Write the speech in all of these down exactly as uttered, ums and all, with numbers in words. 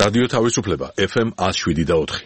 რადიო თავისუფლება ეფ ემ one oh seven და four.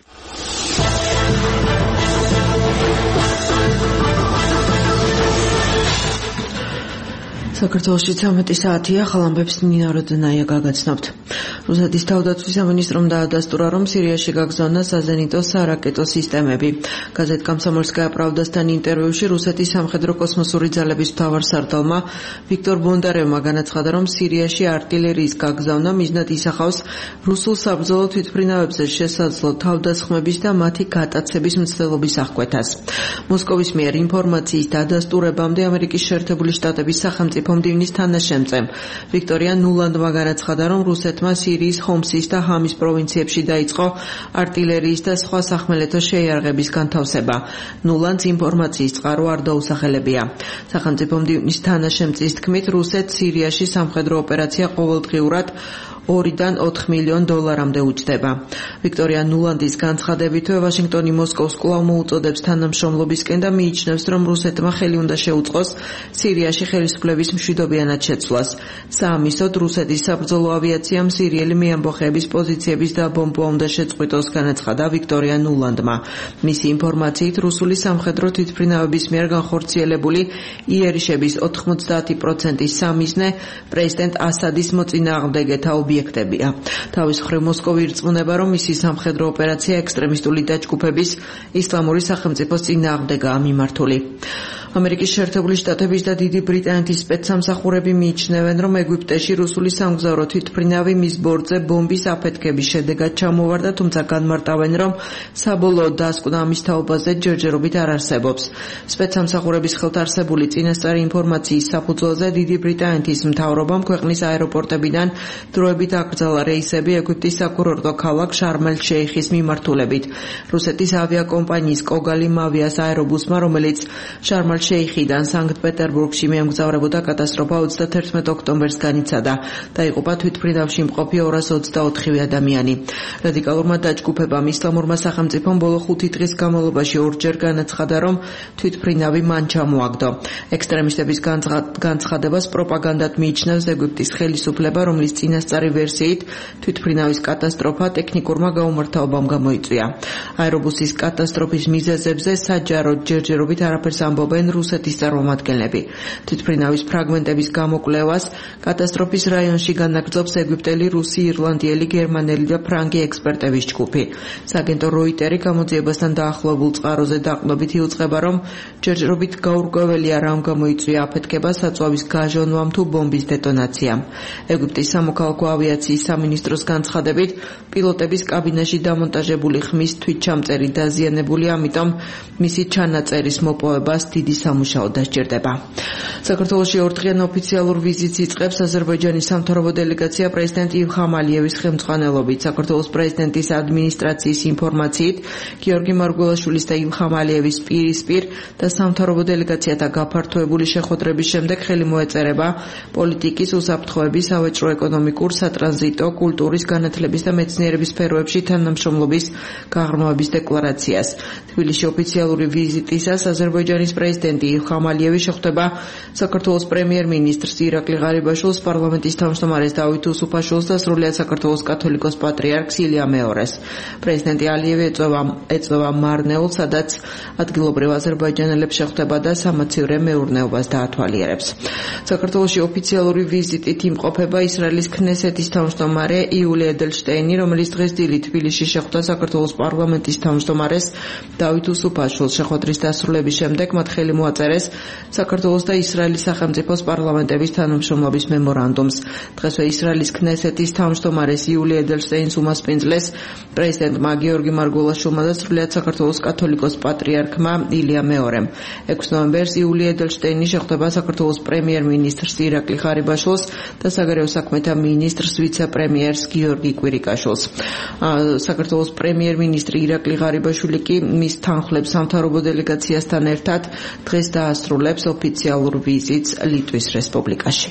საქართველოში ცამეტი საათია, ხალამბებს ნინა როდნაია გაგაცნობთ. რუსეთის თავდაცვის სამინისტრომ დაადასტურა, რომ სირიაში გაგზავნა საზენიტო სარაკეტო სისტემები. გაზეთ კომსომოლსკაია პრავდასთან ინტერვიუში რუსეთის სამხედრო კოსმოსური ძალების მთავარსარდალმა ვიქტორ ბონდარევმა განაცხადა, რომ სირიაში არტილერიის გაგზავნა მიზნად ისახავს რუსულ საბრძოლო თვითმფრინავებზე შესაძლო თავდასხმების და მათი გატაცების მცდელობის აღკვეთას. მოსკოვის მიერ ინფორმაციის დადასტურებამდე ამერიკის შეერთებული შტატების სახელმწიფო მდივნის თანაშემწემ ვიქტორია ნულანდმა განაცხადა, რომ რუსეთმა სირიის ხომსის და ჰამის პროვინციებში დაიწყო არტილერიის და სხვა სახმელეთო შეიარაღების განთავსება. ნულანდს ინფორმაციის წყარო არ დაუსახელებია. სახელმწიფო მდივნის თანაშემწის თქმით, რუსეთს სირიაში სამხედრო ოპერაცია ყოველდღიურად ორიდან ოთხ მილიონ დოლარამდე უჯდება. ვიქტორია ნულანდის განცხადებითვე ვაშინგტონი მოსკოვს კვლავ მოუწოდებს თანამშრომლობისკენ და მიიჩნევს, რომ რუსეთმა ხელი უნდა შეუწყოს სირიაში ხელისუფლების მშვიდობიანად შეცვლას. საამისოდ რუსეთის საბრძოლო ავიაციამ სირიელი მეამბოხეების პოზიციების დაბომბვა უნდა შეწყვიტოს, განაცხადა ვიქტორია ნულანდმა. მისი ინფორმაციით, რუსული სამხედრო თვითმფრინავების მიერ განხორციელებული იერიშების ოთხმოცდაათი პროცენტის სამიზნე პრეზიდენტ ასადის მოწინააღმდეგეთა ობიექტებია. თავის მხრივ მოსკოვი ირწმუნება, რომ მისი სამხედრო ოპერაცია ექსტრემისტული დაჯგუფების ისლამური სახელმწიფოს წინააღმდეგაა მიმართული. ამერიკის შეერთებული შტატების და დიდი ბრიტანეთის სპეცსამსახურები მიიჩნევენ, რომ ეგვიპტეში რუსული სამგზავრო თვითმფრინავი მის ბორტზე ბომბის აფეთქების შედეგად ჩამოვარდა, თუმცა განმარტავენ, რომ საბოლოო დასკვნა ამის თაობაზე ჯერჯერობით არ არსებობს. სპეცსამსახურების ხელთ არსებული წინასწარი ინფორმაციის საფუძველზე დიდი ბრიტანეთის მთავრობამ ქვეყნის აეროპორტებიდან დროებით აკრძალა რეისები ეგვიპტის საკურორტო ქალაქ შარმ-ელ-შეიხის მიმართულებით. რუსეთის ავიაკომპანიის კოგალი მავიას აერობუსმა, რომელიც შარმ-ელ-შეიხიდან სანქტ-პეტერბურგში მიემგზავრებოდა, კატასტროფა ოცდათერთმეტ ოქტომბერს განიცადა. დაიღუპა თვითმფრინავში მყოფი ორას ოცდაოთხივე ადამიანი. რადიკალურმა დაჯგუფებამ ისლამურმა სახელმწიფომ ბოლო ხუთი დღის განმავლობაში ორჯერ განაცხადა, რომ თვითმფრინავი მან ჩამოაგდო. ექსტრემისტების განცხადებას პროპაგანდად მიიჩნევს ეგვიპტის ხელისუფლება, რომლის წინასწარი ვერსიით თვითმფრინავის კატასტროფა ტექნიკურმა გაუმართავობამ გამოიწვია. აერობუსის კატასტროფის მიზეზებზე საჯაროდ ჯერჯერობით არაფერს ამბობენ რუსეთის წარმომადგენლები. თვითმფრინავის ფრაგმენტების გამოკვლევას კატასტროფის რაიონში განაგრძობს ეგვიპტელი, რუსი, ირლანდიელი, გერმანელი და ფრანგი ექსპერტების ჯგუფი. სააგენტო როიტერი გამოძიებასთან დაახლოებულ წყაროზე დაყრდნობით იუწყება, რომ ჯერჯერობით გაურკვეველია რამ გამოიწვია აფეთქება, საწვავის გაჟონვამ თუ ბომბის დეტონაციამ. ეგვიპტის სამოქალაქო ავიაციის სამინისტროს განცხადებით, პილოტების კაბინაში დამონტაჟებული ხმის თვითჩამწერი დაზიანებული, ამიტომ მისი ჩანაწერის მოპოვებას დიდი სამუშაო დასჭირდება. საქართველოში ორდღიან ოფიციალურ ვიზიტს იწყებს აზერბაიჯანის სამთავრობო დელეგაცია პრეზიდენტ ილჰამ ალიევის ხელმძღვანელობით. საქართველოს პრეზიდენტის ადმინისტრაციის ინფორმაციით, გიორგი მარგველაშვილის და ილჰამ ალიევის პირისპირ და სამთავრობო დელეგაციათა გაფართოებული შეხვედრების შემდეგ ხელი მოეწერება პოლიტიკის, უსაფრთხოების, სავაჭრო ეკონომიკურ, სატრანზიტო, კულტურის, განათლების და მეცნიერების სფეროებში თანამშრომლობის გაღრმავების დეკლარაციას. თბილისში ოფიციალური ვიზიტისას აზერბაიჯანის პრეზიდენტი ილჰამ ალიევი შეხვდება საქართველოს პრემიერ-მინისტრს ირაკლი ღარიბაშვილს, პარლამენტის თავმჯდომარეს დავით უსუფაშვილს და სრულიად საქართველოს კათოლიკოს პატრიარქს ილია მეორეს. პრეზიდენტი ალიევი ეწევა ეწევა მარნეულ, სადაც ადგილობრივ აზერბაიჯანელებს შეხვდება და სამაცივრე მეურნეობას დაათვალიერებს. საქართველოში ოფიციალური ვიზიტით იმყოფება ისრაელის ქნესეთის თავმჯდომარე იული ედელშტეინი, რომელიც დღეს დილით თბილისში შეხვდა საქართველოს პარლამენტის თავმჯდომარეს დავით უსუფაშვილს. შეხვედრის დასრულების შემდეგ მათ ხელი მოაწერეს საქართველოს და ისრაელის სახელმწიფოს პარლამენტების თანამშრომლობის მემორანდუმს. დღესვე ისრაელის ქნესეთის თავმჯდომარეს იული ედელშტეინს უმასპინძლეს პრეზიდენტმა გიორგი მარგველაშვილმა და სრულიად საქართველოს კათოლიკოს პატრიარქმა ილია მეორემ. ექვსი ნოემბერს იული ედელშტეინი შეხვდება საქართველოს პრემიერ-მინისტრს ირაკლი ღარიბაშვილს და საგარეო საქმეთა მინისტრს ვიცე-პრემიერს გიორგი კვირიკაშვილს. საქართველოს პრემიერ-მინისტრი ირაკლი ღარიბაშვილი კი მის თანხლებს სამთავრობო დელეგაციასთან ერთად დღეს დაასრულებს ოფიციალურ ვიზიტს ლიტვის რესპუბლიკაში.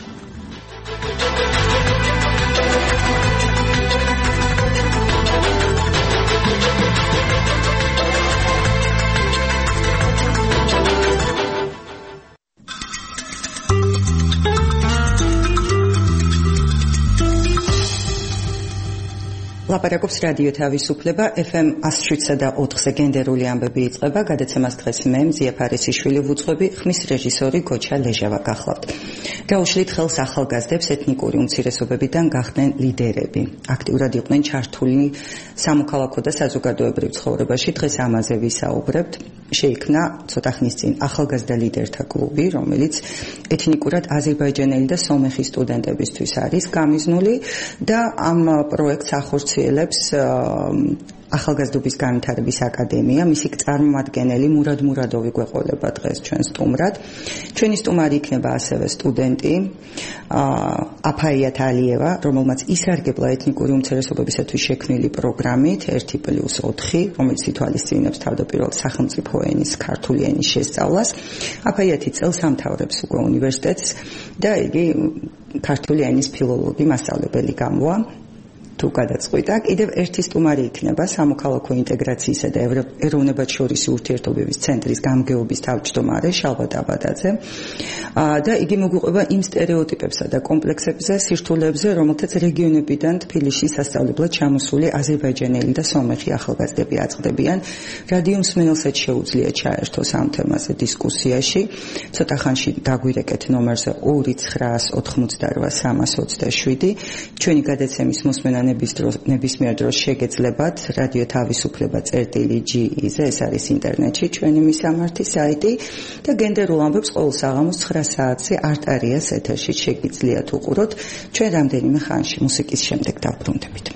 ლაპარაკობს რადიო თავისუფლება ეფ ემ one oh seven და ოთხზე გენდერული ამბები იწყება. გადაცემას დღეს მე მზია ფარისიშვილი ვუძღვები, ხმის რეჟისორი გოჩა ლეჟავა გახლავთ. გაუშლით ხელს ახალგაზრდებს ეთნიკური უმცირესობებიდან გახდნენ ლიდერები. აქტიურად იყვნენ ჩართული სამოქალაქო და საზოგადოებრივ ცხოვრებაში. დღეს ამაზე ვისაუბრებთ. შეიქმნა ცოტა ხნის წინ ახალგაზრდა ლიდერთა კლუბი, რომელიც ეთნიკურად აზერბაიჯანელი და სომეხი სტუდენტებისთვის არის გამიზნული და ამ პროექტს ახორციელებს ახალგაზრდობის განვითარების აკადემია. მისი წარმომადგენელი მურად მურადოვი გვეყოლება დღეს ჩვენ სტუმრად. ჩვენი სტუმარი იქნება ასევე სტუდენტი აფაიათ ალიევა, რომელმაც ისარგებლა ეთნიკური უმცირესობებისათვის შექმნილი პროგრამით ერთი პლუს ოთხი, რომელიც ითვალისწინებს თავდაპირველად სახელმწიფო ენის ქართული ენის შესწავლას. აფაიათი წელს ამთავრებს უკვე უნივერსიტეტს და იგი ქართული ენის ფილოლოგი მასწავლებელი გამოვა. თუ გადაწყვიტა, კიდევ ერთი სტუმარი იქნება სამოქალაქო ინტეგრაციისა და ეროვნებათშორისი ურთიერთობების ცენტრის გამგეობის თავმჯდომარე შალვა დაბადაძე და იგი მოგვიყვება იმ სტერეოტიპებსა და კომპლექსებზე, სირთულეებზე, რომელთაც რეგიონებიდან თბილისში სასწავლებლად ჩამოსული აზერბაიჯანელი და სომეხი ახალგაზრდები აწყდებიან. რადიო მსმენელსაც შეუძლია ჩაერთოს ამ თემაზე დისკუსიაში. ცოტა ხანში დაგვირეკეთ ნომერზე ორი ცხრაას ოთხმოცდარვა სამას ოცდაშვიდი. ჩვენი გადაცემის მოსმენა ნებისმიერ დროს შეგეძლებათ რადიო თავისუფლება წერტილი ჯი ი-ზე, ეს არის ინტერნეტში ჩვენი მისამართი საიტი და გენდერულ ამბებს ყოველ საღამოს ცხრა საათზე არტარიას ეთერში შეგიძლიათ უყუროთ. ჩვენ რამდენიმე ხანში მუსიკის შემდეგ დავბრუნდებით.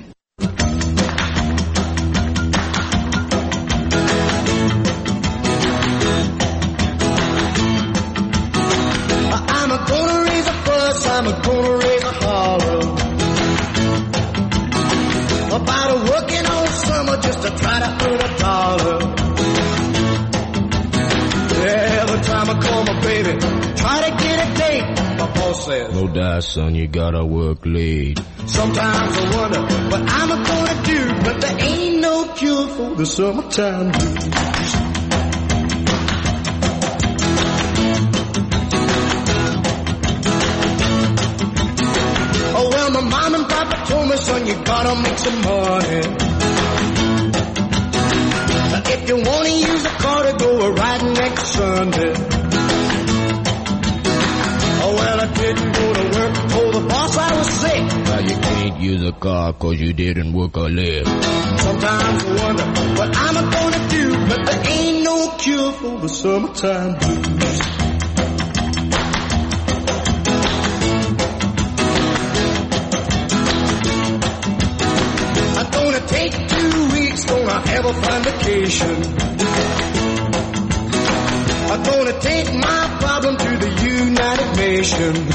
About working all summer just to try to earn a dollar. Every time I call my baby, try to get a date, my boss says, no die, son, you gotta work late. Sometimes I wonder what I'm gonna do, but there ain't no cure for the summertime blues. Oh well, my mom and papa told me, son, you gotta make some money. If you wanna use a car to go a riding next Sunday. Oh well, I didn't go to work, told the boss I was sick. Now you can't use a car cause you didn't work or live. Sometimes I wonder what I'm gonna do, but there ain't no cure for the summertime blues. Take two weeks, gonna have a fine vacation. I'm gonna take my problem to the United Nations.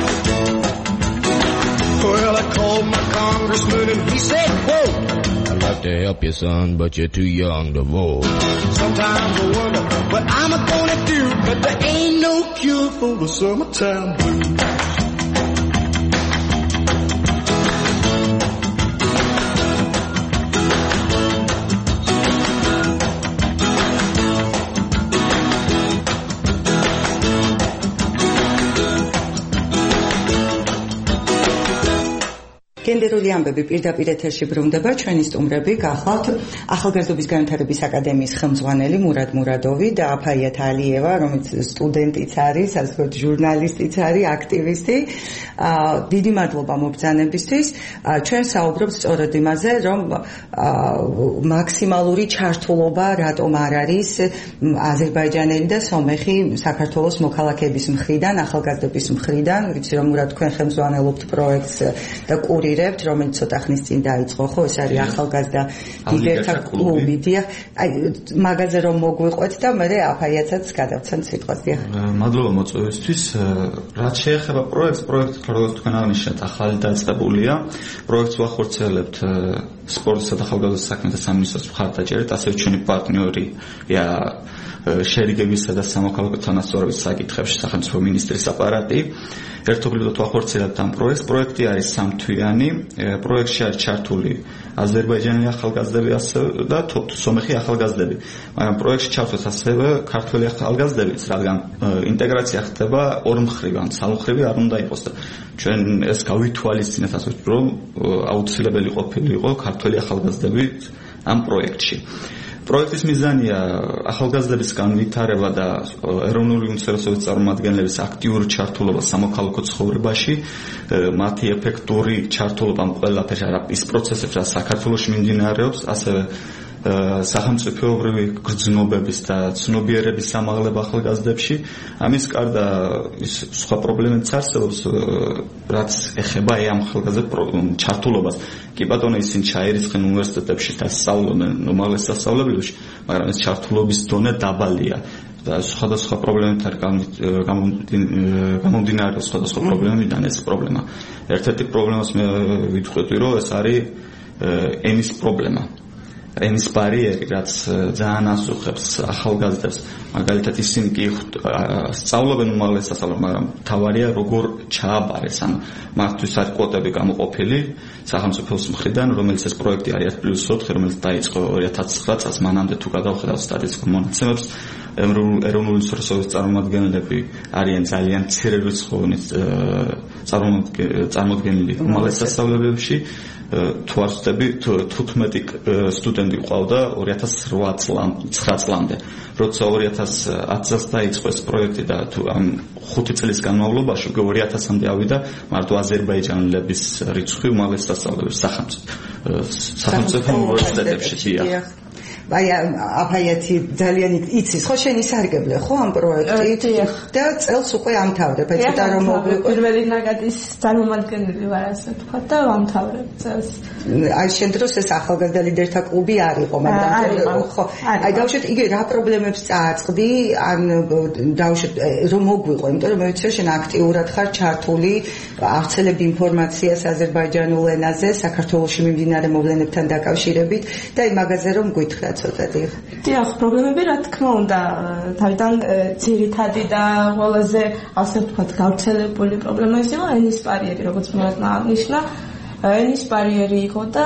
Well, I called my congressman and he said, quote, I'd like to help you, son, but you're too young to vote. Sometimes I wonder what I'm gonna do, but there ain't no cure for the summertime blues. გენდერული ამბები პირდაპირ ეთერში ბრუნდება. ჩვენი სტუმრები გახლავთ ახალგაზრდობის განვითარების აკადემიის ხელმძღვანელი მურად მურადოვი და აფაიათ ალიევა, რომელიც სტუდენტიც არის, ასე ვთქვათ, ჟურნალისტიც არის, აქტივისტი. დიდი მადლობა მობრძანებისთვის. ჩვენ საუბრობთ სწორედ იმაზე, რომ მაქსიმალური ჩართულობა რატომ არ არის აზერბაიჯანელი და სომეხი საქართველოს მოქალაქეების მხრიდან, ახალგაზრდების მხრიდან. ვიცი რომ მურად თქვენ ხელმძღვანელობთ პროექტს და კურირ რომელიც ცოტა ხნის წინ დაიწყო, ხო, ეს არის ახალგაზრდა ლიდერთა კლუბი. დიახ, აი მაგაზე რომ მოგვიყვეთ და მე აფაიათსაც გადავცემ სიტყვას. დიახ. მადლობა მოწვევისთვის. რაც შეეხება პროექტს, პროექტი როგორც თქვენ აღნიშნეთ, ახალი დაწყებულია. პროექტს ვახორციელებთ სპორტსა და ახალგაზრდთა საქმეთა სამინისტროს მხარდაჭერით, ასევე ჩვენი პარტნიორია შერიგებისა და სამოქალაქო თანასწორობის საკითხებში სახელმწიფო მინისტრის აპარატი. ერთობლივად ვახორციელებთ ამ პროექტს. პროექტი არის სამთვიანი. პროექტში არის ჩართული აზერბაიჯანელი ახალგაზრდები და სომეხი ახალგაზრდები. მაგრამ პროექტში ჩართვეს ასევე ქართველი ახალგაზრდებიც, რადგან ინტეგრაცია ხდება ორმხრივი, ან სამმხრივი არ უნდა იყოს და ჩვენ ეს გავითვალისწინეთ, ასე რომ აუცილებელი ყოფილიყო ქართველი ქართველი ახალგაზრდები ამ პროექტში. პროექტის მიზანია ახალგაზრდების განვითარება და ეროვნული უმცირესობის წარმომადგენლების აქტიური ჩართულობა სამოქალაქო ცხოვრებაში, მათი ეფექტური ჩართულობა ამ ყველაფერში, ის პროცესებში, რაც საქართველოში მიმდინარეობს, ასევე სახელმწიფოებრივი გრძნობების და ცნობიერების სამაღლება ახალგაზრდებში. ამის გარდა ის სხვა პრობლემებიც არსებობს, რაც ეხება ამ ახალგაზრდების ჩართულობას. კი ბატონო, ისინი ჩაირიცხენ უნივერსიტეტებში და სწავლობენ უმაღლეს სასწავლებელში, მაგრამ ეს ჩართულობის დონე დაბალია. და სხვადასხვა პრობლემებთან გამომდინარეობს სხვადასხვა პრობლემებიდან ეს პრობლემა. ერთ-ერთი პრობლემას მე ვიტყვი, რომ ეს არის ენის პრობლემა. ენის ბარიერი, რაც ძალიან ასუხებს ახალგაზრდებს, მაგალითად ისინი კი სწავლობენ უმაღლეს სასწავლებლად, მაგრამ თავარია როგორ ჩააბარეს, ანუ მათთვის არის კვოტები გამოყოფილი სახელმწიფოს მხრიდან, რომელიც ეს პროექტი არის ერთ პლუს ოთხი, რომელიც დაიწყო ორი ათას ცხრა წელს, მანამდე თუ გადავხედავ სტატისტიკურ მონაცემებს, ეროვნული უმცირესობის წარმომადგენლები არიან ძალიან მცირე რიცხოვნით წარმოდგენილი უმაღლეს სასწავლებლებში. თუ არ ვცდები, თუთხმეტი სტუდენტი ყავდა ორი ათას ცხრა წლამდე. როცა ორი ათას ათი წელს დაიწყო ეს პროექტი და თუ ამ ხუთი წლის განმავლობაში უკვე ორი ათასამდე ავიდა მარტო აზერბაიჯანელების რიცხვი უმაღლეს სასწავლებელში სახელმწიფო უნივერსიტეტებში. აი აფაიათი ძალიან იცის ხო შენი სარგებლე ხო ამ პროექტით და წელს უკვე ამთავრებ ეცოტა რომ მოგვიყვე პირველი ნაკადის წარმომადგენელი ვარ ასე თქვა და ამთავრებ წელს აი შენ დროს ეს ახალგაზრდა ლიდერთა კლუბი არ იყო მაგრამ ხო აი დავუშვით იგი რა პრობლემებს წააწყდი ან დავუშვით რომ მოგვიყვე იმიტომ რომ მე ვიცი შენ აქტიურად ხარ ჩართული აღწელებ ინფორმაციას აზერბაიჯანულ ენაზე საქართველოში მიმდინარე მოვლენებთან დაკავშირებით და აი მაგაზე რომ გითხრა ცოტათი. დიახ, პრობლემები რა თქმა უნდა თავიდან ძირითადი და ყველაზე ასე ვთქვათ გავრცელებული პრობლემა ის იყო ენის ბარიერი, როგორც მოასნა აღნიშნა. ენის ბარიერი იყო და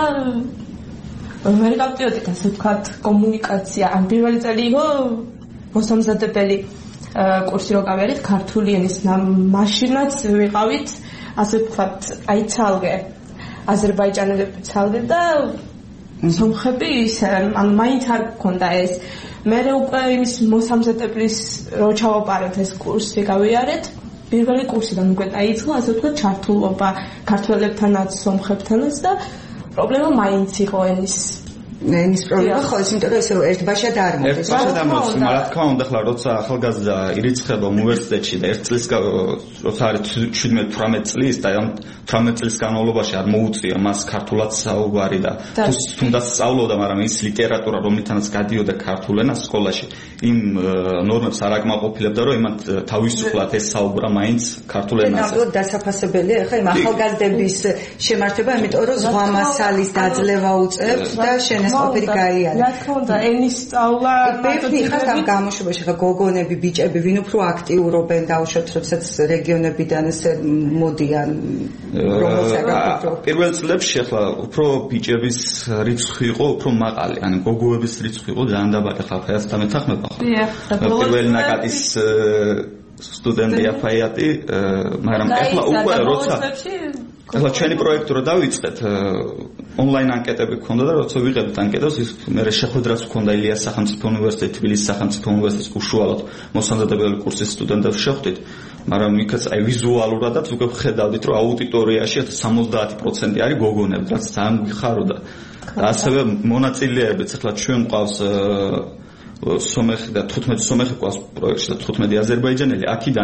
ვერ გავწიოდით ასე ვთქვათ კომუნიკაცია. ან პირველი წელი იყო მოსამზადებელი კურსი რო გავიარეთ ქართული ენის მაშინაც ვიყავით ასე ვთქვათ აი ცალკე აზერბაიჯანელები ცალკე და სომხები ის ანუ მაინც არ გქონდა ეს მე უკვე იმის მოსამზადებლის რო ჩავაპარეთ ეს კურსი გავიარეთ პირველი კურსიდან უკვე დაიწყო ასე ვთქვათ ჩართულობა ქართველებთანაც სომხებთანაც და პრობლემა მაინც იყო ენის ენის პრობლემა ხო ის იმიტომ რომ ესე ერთბაშად არ მოდის ერთბაშად არ მოდის მაგრამ რა თქმა უნდა ხლა როცა ახალგაზრდა ირიცხება უნივერსიტეტში და ერთ წლის როცა არის შვიდმეტ თვრამეტ წლის და ამ თვრამეტ წლის განმავლობაში არ მოუწია მას ქართულად საუბარი და თუნდაც სწავლობდა მაგრამ ის ლიტერატურა რომლითანაც გადიოდა ქართულ ენას სკოლაში იმ ნორმებს არ აკმაყოფილებდა რომ იმათ თავისუფლად ეს საუბრა მაინც ქართულ ენაზე ნამდვილად დასაფასებელია ხა იმ ახალგაზრდების შემართება იმიტომ რომ ზღვა მასალის დაძლევა უწევთ და შენ ყოფილი გაიარა. რა თქმა უნდა, ენის სწავლა ბევრი ხარ ამ გამოშვებაში ხა გოგონები, ბიჭები, ვინ უფრო აქტიურობენ დაუშვათ, როდესაც რეგიონებიდან ესე მოდიან პირველ წლებში ახლა უფრო ბიჭების რიცხვი იყო უფრო მაღალი, ანუ გოგოების რიცხვი იყო ძალიან დაბალი ხა ათას მეთანხმება ხო. პირველი ნაკადის სტუდენტი აფაიატი, მაგრამ ახლა უკვე როცა ახლა ჩვენი პროექტი რო დავიწყეთ ონლაინ ანკეტები გქონდა და როცა ვიღებთ ანკეტას ის მე შეხვედრაც გქონდა ილიას სახელმწიფო უნივერსიტეტი თბილისის სახელმწიფო უნივერსიტეტის უშუალოდ მოსამზადებელი კურსის სტუდენტებს შეხვდით მაგრამ იქაც აი ვიზუალურადაც უკვე ხედავდით რომ აუდიტორიაში სამოცდაათი პროცენტი არის გოგონები რაც ძალიან გიხაროდა და ასევე მონაწილეებიც ახლა ჩვენ ყავს სომეხი და თხუთმეტი სომეხი ყავს პროექტში და თხუთმეტი აზერბაიჯანელი აქედან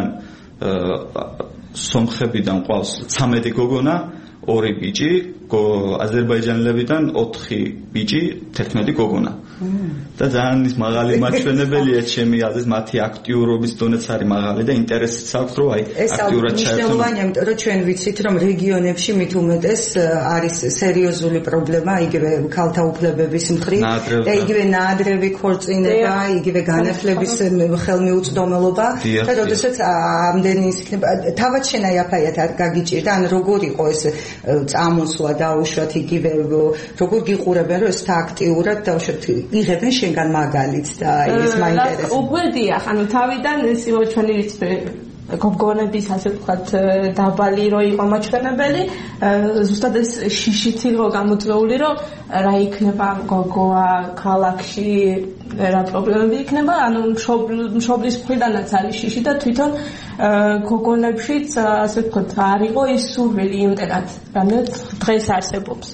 სომხებიდან ყავს ცამეტი გოგონა ორი ბიჭი აზერბაიჯანელებიდან ოთხი ბიჭი თერთმეტი გოგონა და ძალიან ის მაღალი მაჩვენებელია ჩემი აზრით მათი აქტიურობის დონეც არის მაღალი და ინტერესიც აქვს რომ აი აქტიურად ჩაერთონ მნიშვნელოვანია იმიტომ რომ ჩვენ ვიცით რომ რეგიონებში მით უმეტეს არის სერიოზული პრობლემა იგივე ქალთა უფლებების მხრივ და იგივე ნაადრევი ქორწინება იგივე განათლების ხელმიუწვდომელობა და როდესაც ამდენი ის იქნება თავად შენ აი აფაიათ არ გაგიჭირდა ან როგორ იყო ეს წამოსვლა დაუშვათ იგივე როგორ გიყურებენ რომ ეს აქტიურად დაუშვათ იღებენ შენგან მაგალითს და ეს მაინტერესებს. უკვე დიახ, ანუ თავიდან ეს იყო ჩვენი გოგონების ასე ვთქვათ დაბალი რო იყო მაჩვენებელი, ზუსტად ეს შიშით იყო გამოწვეული, რომ რა იქნება გოგოა ქალაქში, რა პრობლემები იქნება, ანუ მშობლის მხრიდანაც არის შიში და თვითონ გოგონებშიც ასე ვთქვათ არ იყო ის სურვილი იმდენად, რამდენად დღეს არსებობს.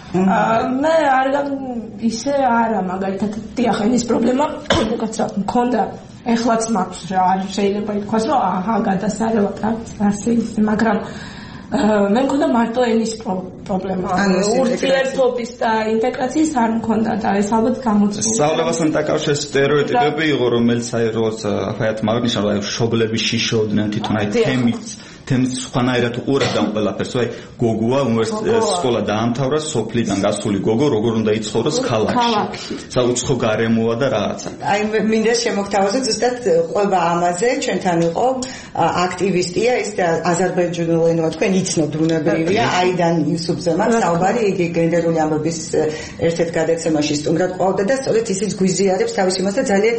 მე არ ისე არა, მაგალითად დიახ, ეს პრობლემა უკაცრავად მქონდა, ეხლაც მაქვს რა, შეიძლება ითქვას, რომ აჰა გადასარევად არც ის, მაგრამ მე მქონდა მარტო ენის პრობლემა. ურთიერთობის და ინტეგრაციის არ მქონდა და ეს ალბათ გამოწვეულია. სწავლებასთან დაკავშირებით სტერეოტიპები იყო, რომელიც აი როგორც ფაიათ მაგნიშნა, რომ მშობლები შიშობდნენ თვითონ აი თემით თემის სხვანაირად უყურებდა ყველაფერს, აი გოგოა უნივერსიტეტის სკოლა დაამთავრა, სოფლიდან გასული გოგო როგორ უნდა იცხოვროს ქალაქში. საუცხო გარემოა და რაღაცა. აი მინდა შემოგთავაზოთ ზუსტად ყვება ამაზე, ჩვენთან იყო აქტივისტია, ის აზერბაიჯანული ენა თქვენ იცნობთ ბუნებრივია, აიდან იუსუფზე მაქვს საუბარი, იგი გენდერული ამბების ერთ-ერთ გადაცემაში სტუმრად ყვავდა და სწორედ ისიც გვიზიარებს თავის იმას და ძალიან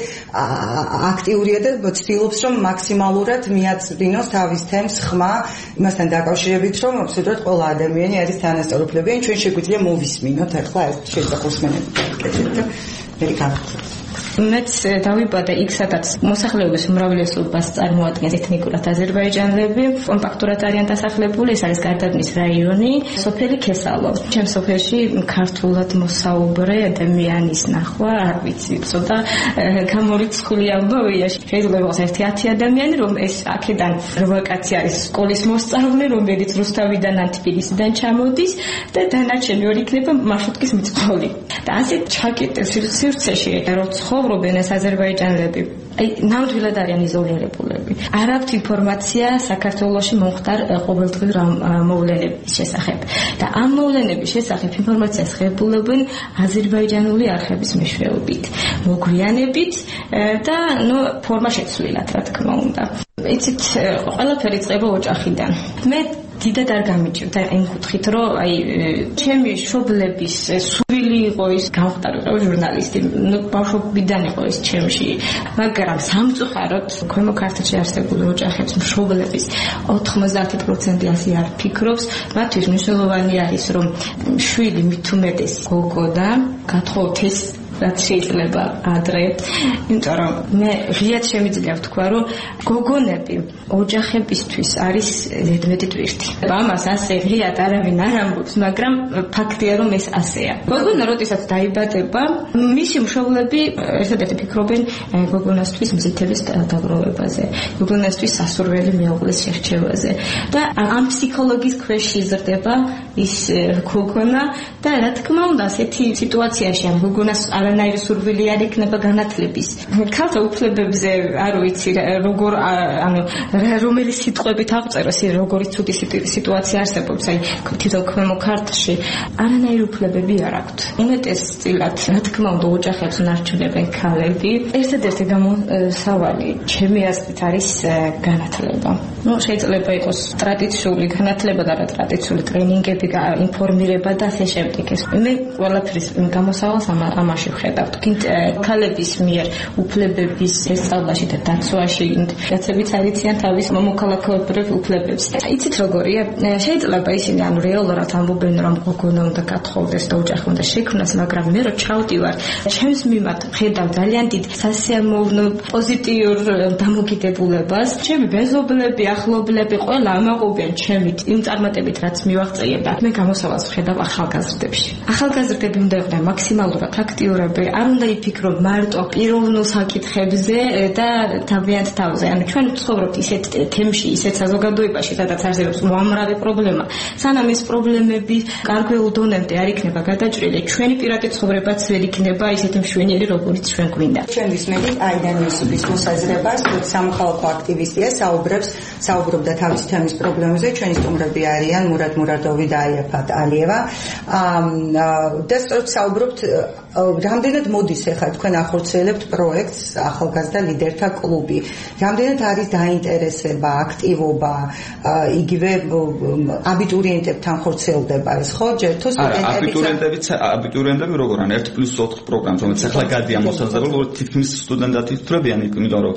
აქტიურია და ცდილობს რომ მაქსიმალურად მიაწვდინოს თავის თემს იმასთან დაკავშირებით, რომ აბსოლუტურად ყველა ადამიანი არის თანასწორუფლებიანი, ჩვენ შეგვიძლია მოვისმინოთ ახლა ეს შეიძლება ხურსმენები გაკეთებთ და მე გავხსენებ. მეც დავიბადე იქ, სადაც მოსახლეობის უმრავლესობას წარმოადგენს ეთნიკურად აზერბაიჯანელები, კომპაქტურად არიან დასახლებული, ეს არის გარდაბნის რაიონი, სოფელი ქესალო. ჩემ სოფელში ქართულად მოსაუბრე ადამიანის ნახვა არ ვიცი, ცოტა გამორიცხული ამბავია. შეიძლება იყოს ერთი ათი ადამიანი, რომ ეს აქედან რვა კაცი არის სკოლის მოსწავლე, რომელიც რუსთავიდან ან თბილისიდან ჩამოდის და დანარჩენი ორი იქნება მარშრუტკის მიწვეული. და ასე ჩაკეტეს სივრცეში, რომ ცხოვრობენ ეს აზერბაიჯანელები. აი, ნამდვილად არიან იზოლირებულები. არ აქვთ ინფორმაცია საქართველოში მომხდარ ყოველდღიურ მოვლენების შესახებ. და ამ მოვლენების შესახებ ინფორმაციას ღებულებენ აზერბაიჯანული არხების მეშვეობით, მოგვიანებით და ნუ ფორმა შეცვლილად, რა თქმა უნდა. იცით, ყველაფერი იწყება ოჯახიდან. მე დიდად არ გამიჭირდა იმ კუთხით, რომ აი ჩემი მშობლების სურვილი იყო ის გამხდარიყო ჟურნალისტი, ნუ ბავშვობიდან იყო ის ჩემში, მაგრამ სამწუხაროდ ქვემო ქართლში არსებული ოჯახების მშობლების ოთხმოცდაათი პროცენტი ასე არ ფიქრობს, მათთვის მნიშვნელოვანი არის რომ შვილი მით უმეტეს გოგო და გათხოვოთ ეს რაც შეიძლება ადრე, იმიტომ რომ მე ღიად შემიძლია ვთქვა, რომ გოგონები ოჯახებისთვის არის ზედმეტი ტვირთი. ამას ასე ღიად არავინ არ ამბობს, მაგრამ ფაქტია, რომ ეს ასეა. გოგონა როდესაც დაიბადება, მისი მშობლები ერთადერთი ფიქრობენ გოგონასთვის მზითების დაგროვებაზე, გოგონასთვის სასურველი მეუღლის შერჩევაზე და ამ ფსიქოლოგიის ქვეშ იზრდება ის გოგონა და რა თქმა უნდა, ასეთი სიტუაციაში ამ გოგონას არანაირი სურვილი არ იქნება განათლების. ქალთა უფლებებზე არ ვიცი როგორ ანუ რომელი სიტყვებით აღწეროს, როგორი ცუდი სიტუაცია არსებობს, აი თვითონ ქვემო ქართლში არანაირი უფლებები არ აქვთ. უმეტესწილად, რა თქმა უნდა, ოჯახებს უნარჩუნებენ ქალები. ერთადერთი გამოსავალი ჩემი აზრით არის განათლება. ნუ შეიძლება იყოს ტრადიციული განათლება და რა ტრადიციული ტრენინგები, ინფორმირება და ასე შემდეგ. მე ყველაფრის გამოსავალს ამაში ვხედავთ. ქალების მიერ უფლებების შესწავლაში და დაცვაში, რაცებიც არიციან თავის მომოქალაქეობრივ უფლებებს. იცით როგორია? შეიძლება ისინი ანუ რეალურად ამბობენ, რომ გოგონა უნდა გათხოვდეს და ოჯახი უნდა შექმნას, მაგრამ მე რო ჩავდივარ, ჩემს მიმართ ხედავ ძალიან დიდ სასიამოვნო პოზიტიურ დამოკიდებულებას. ჩემი მეზობლები, ახლობლები ყველა ამაყობენ ჩემით იმ წარმატებით, რაც მივაღწია და მე გამოსავალს ვხედავ ახალგაზრდებში. ახალგაზრდები უნდა იყვნენ მაქსიმალურად აქტიურები, არ უნდა იფიქრონ მარტო პიროვნულ საკითხებზე და თავიანთ თავზე. ანუ ჩვენ ვცხოვრობთ ისეთ თემში, ისეთ საზოგადოებაში, სადაც არსებობს უამრავი პრობლემა. სანამ ეს პრობლემები გარკვეულ დონემდე არ იქნება გადაჭრილი, ჩვენი პირადი ცხოვრებაც ვერ იქნება ისეთი მშვენიერი, როგორც ჩვენ გვინდა. ჩვენ ვისმენთ აიდან იუსუფის მოსაზრებას, რომ სამოქალაქო აქტივისტია, საუბრობს, საუბრობდა თავის თემის პრობლემებზე. ჩვენი სტუმრები არიან მურად მურადოვი და აიაფათ ალიევა. და სწორედ საუბრობთ, რამდენად მოდის ახლა თქვენ ახორციელებთ პროექტს ახალგაზრდა ლიდერთა კლუბი. რამდენად არის დაინტერესება, აქტივობა, იგივე აბიტურიენტებთან ხორციელდება ეს, ხო? ჯერ თუ სტუდენტები აბიტურიენტებიც აბიტურიენტები როგორ ან ერთ პლუს ოთხ პროგრამს, რომელიც ახლა გადიან მოსაზრებულ, თითქმის სტუდენტად ითვლებიან, იმიტომ რომ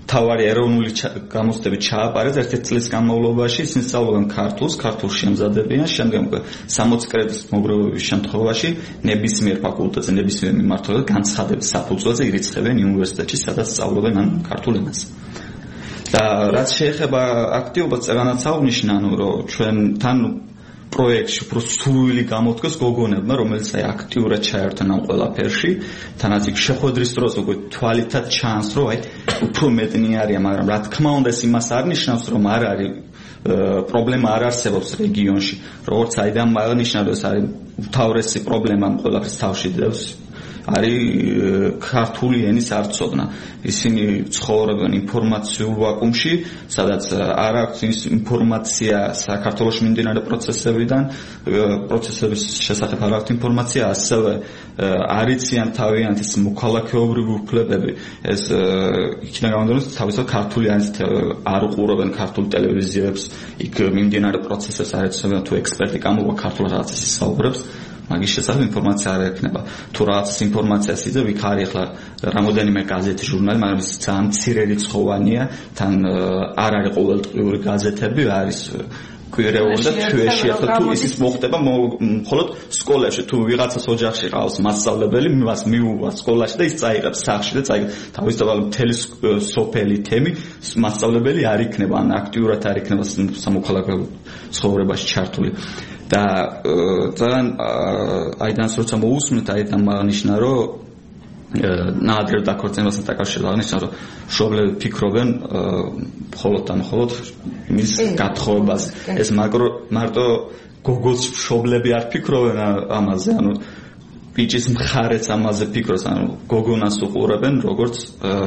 თავარი ეროვნული გამოცდები ჩააპარეს ერთ-ერთი წლის განმავლობაში, ისინი სწავლობენ ქართულს, ქართულში ემზადებიან, შემდეგ სამოცი კრედიტის მოგროვების შემთხვევაში ნებისმიერ ფაკულტეტზე, ნებისმიერ მიმართულებით განცხადების საფუძველზე ირიცხებენ უნივერსიტეტში, სადაც სწავლობენ ამ ქართულ ენას. და რაც შეეხება აქტიობას, წეგანაც აღნიშნა, ანუ რომ ჩვენთან პროექტში უფრო სრული გამოდგეს გოგონებმა, რომელიც აი აქტიურად ჩაერთონ ამ ყველაფერში, თანაც იქ შეხვედრის დროს უკვე თვალითაც ჩანს, რომ აი უფრო მეტნი არიან, მაგრამ რა თქმა უნდა ეს იმას არ ნიშნავს, რომ არ არის პრობლემა არ არსებობს რეგიონში. როგორც აიდან აღნიშნა, რომ ეს არის უთავრესი პრობლემა ამ ყველაფრის თავში დევს. არის ქართული ენის არცოდნა. ისინი ცხოვრობენ ინფორმაციულ ვაკუუმში, სადაც არ აქვს ის ინფორმაცია საქართველოში მიმდინარე პროცესებიდან, პროცესების შესახებ არ აქვს ინფორმაცია, ასევე არ იციან თავიანთ ის მოქალაქეობრივი უფლებები. ეს იქნება გამომდინარე, თავისუფლად ქართული ენით არ უყურებენ ქართულ ტელევიზიებს, იქ მიმდინარე პროცესებს არ იციან, თუ ექსპერტი გამოვა ქართულ რაღაცას ისაუბრებს. მაგის შესახებ ინფორმაცია არ ექნება. თუ რაღაც ინფორმაციას იძლევ, იქ არის ახლა რამოდენიმე გაზეთი, ჟურნალი, მაგრამ ის ძალიან მცირე რიცხოვანია, თან არ არის ყოველდღიური გაზეთები, არის კვირეული და თვეში ახლა თუ ისიც მოხდება მხოლოდ სკოლებში, თუ ვიღაცას ოჯახში ყავს მასწავლებელი, მას მიუვა სკოლაში და ის წაიღებს სახლში და წაიღებს თავისთავად მთელი სოფელი თემი, მასწავლებელი არ იქნება, ან აქტიურად არ იქნება სამოქალაქო ცხოვრებაში ჩართული. და ძალიან აიდანს როცა მოусმენთ, აიდან აღნიშნა, რომ ნაადრევ დაქორწინებასთან დაკავშირებით აღნიშნა, რომ მშობლები ფიქრობენ მხოლოდ და მხოლოდ მის გათხოვებას. ეს მარტო გოგოს მშობლები არ ფიქრობენ ამაზე, ანუ ბიჭის მხარეც ამაზე ფიქრობს, ანუ გოგონას უყურებენ როგორც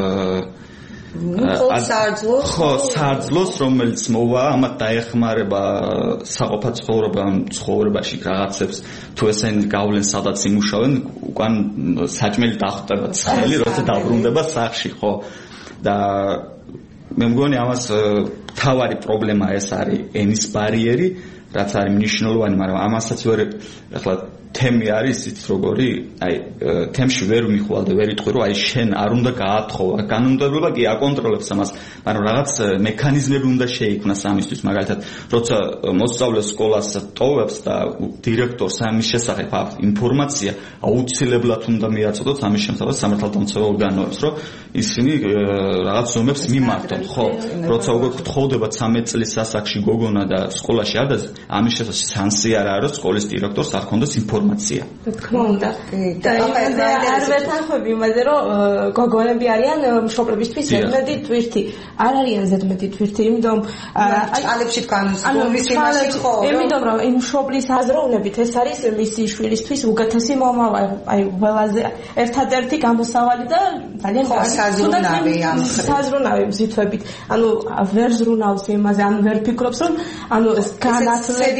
ხო, საძლოს, რომელიც მოვა, ამათ დაეხმარება საყოფა ცხოვრება, ცხოვრებაში რაღაცებს, თუ ესენი გავლენ სადაც იმუშავენ, უკან საჭმელი დახვდება ცხელი, როცა დაბრუნდება სახლში, ხო. და მე მგონი ამას თავარი პრობლემა ეს არის ენის ბარიერი, რაც არის მნიშვნელოვანი, მაგრამ ამასაც ვერ ახლა თემი არის იცით როგორი, აი თემში ვერ მიხვალ და ვერ იტყვი, რომ აი შენ არ უნდა გაათხოვა, კანონმდებლობა კი აკონტროლებს ამას, მაგრამ რაღაც მექანიზმები უნდა შეიქმნას ამისთვის, მაგალითად, როცა მოსწავლე სკოლას ტოვებს და დირექტორს ამის შესახებ აქვს ინფორმაცია, აუცილებლად უნდა მიაწოდოს ამის შესახებ სამართალდამცავ ორგანოებს, რომ ისინი რაღაც ზომებს მიმართონ, ხო, როცა უკვე გთხოვდება ცამეტ წლის ასაკში გოგონა და სკოლაში არ და ამის შესახებ სანსი არ არის, სკოლის დირექტორს არ ქონდეს ინფორმაცია. თქმა უნდა. და არ ვეთანხმები იმაზე, რომ გოგონები არიან მშობლებისთვის ზედმეტი ტვირთი. არ არიან ზედმეტი ტვირთი, იმიტომ აი წალებში განსხვავების იმაში ხო. იმიტომ რომ იმ მშობლის აზროვნებით ეს არის მისი შვილისთვის უკეთესი მომავალი. აი ყველაზე ერთადერთი გამოსავალი და ძალიან საზრუნავი ამ საზრუნავი მზითვებით. ანუ ვერ ზრუნავს იმაზე, ან ვერ ფიქრობს, რომ ანუ ეს განათლები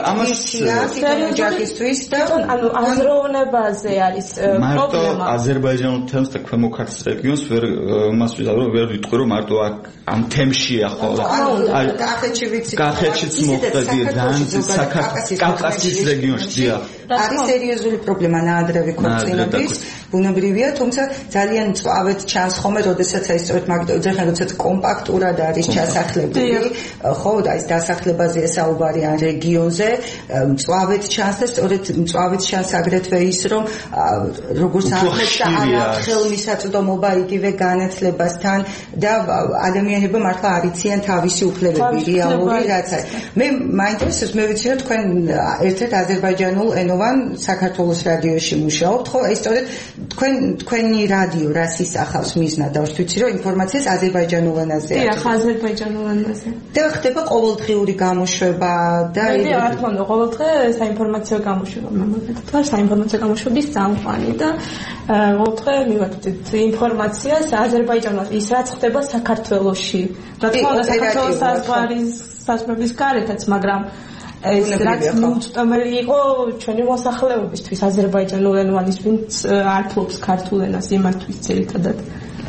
ოჯახისთვის და ანუ აზროვნებაზე არის პრობლემა. მარტო აზერბაიჯანულ თემს და ქვემო ქართლის რეგიონს ვერ მას ვიზავ, რომ ვერ ვიტყვი, რომ მარტო ამ თემშია ხო. აი კახეთში ვიცი. კახეთშიც მოხდა საქართველოს კავკასიის რეგიონში დიახ. არის სერიოზული პრობლემა ნაადრევი ქორწინების, ბუნებრივია, თუმცა ძალიან მწვავედ ჩანს ხოლმე, როდესაც აი სწორედ მაგდროხან როდესაც კომპაქტურად არის ჩასახლებული, ხო, და ის დასახლებაზე საუბარი ან რეგიონზე, მწვავედ ჩანს და სწორედ მწვავედ ჩანს აგრეთვე ის, რომ როგორც ახლა არა ხელმისაწვდომობა იგივე განათლებასთან და ადამიანებმა მართლა არ იციან თავისი უფლებები რეალური რაც არის. მე მაინტერესებს, მე ვიცი, რომ თქვენ ერთ-ერთ აზერბაიჯანულ ენოვან საქართველოს რადიოში მუშაობთ, ხო? აი სწორედ თქვენ თქვენი რადიო რას ისახავს მიზნად და ვიცი, რომ ინფორმაციას აზერბაიჯანულ ენაზე აქვს. დიახ, აზერბაიჯანულ ენაზე. და ხდება ყოველდღიური გამოშვება და მე არ თქონდა ყოველდღე საინფორმაციო გამოშვება, მაგალითად, საინფორმაციო გამოშვების წამყვანი და ყოველდღე მივაწვდით ინფორმაციას აზერბაიჯანულად ის რაც ხდება საქართველოში. რა თქმა უნდა, საქართველოს საზღვარის საზღვრების გარეთაც, მაგრამ ეს რაც მოუწმელი იყო ჩვენი მოსახლეობისთვის აზერბაიჯანულენოვანის, ვინც არ ფლობს ქართულ ენას იმათთვის ძირითადად.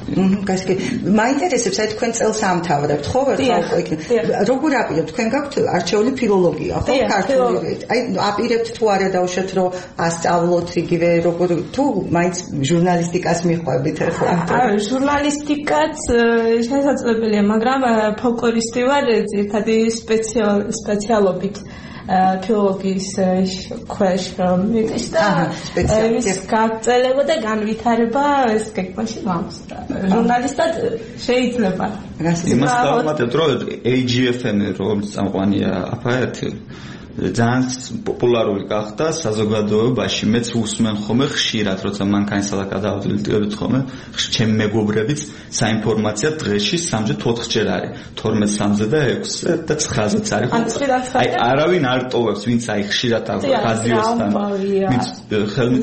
აჰა, გასაგე. მაინტერესებს აი თქვენ წელს ამთავრებთ, ხო, ერთხელ უკვე იქნება. როგორ აპირებთ? თქვენ გაქვთ არჩეული ფილოლოგია, ხო, ქართული. აი აპირებთ თუ არა დავუშვათ რომ ასწავლოთ იგივე როგორ თუ მაინც ჟურნალისტიკას მიყვებით ახლა. აი ჟურნალისტიკაც შესაძლებელია, მაგრამ ფოლკლორისტი ვარ ძირითადი სპეციალობით. ფილოლოგიის ქვეშ მიწის და ის გაწელება და განვითარება ეს გეკმაში გამოსდა. ჟურნალისტად შეიძლება. იმას დავამატებთ, რომ A G F M რომელიც წამყვანია აფაერთი ძალიან პოპულარული გახდა საზოგადოებაში. მეც უსმენ ხომე ხშირად, როცა მანქანისალა გადავდივდით ხომე, ჩემი მეგობრებიც საინფორმაციო დღეში სამჯერ ოთხჯერ არის. თორმეტ სამზე და ექვსზე და ცხრაზეც არის. აი არავინ არ ტოვებს, ვინც აი ხშირად რადიოსთან. ვინც ხელმით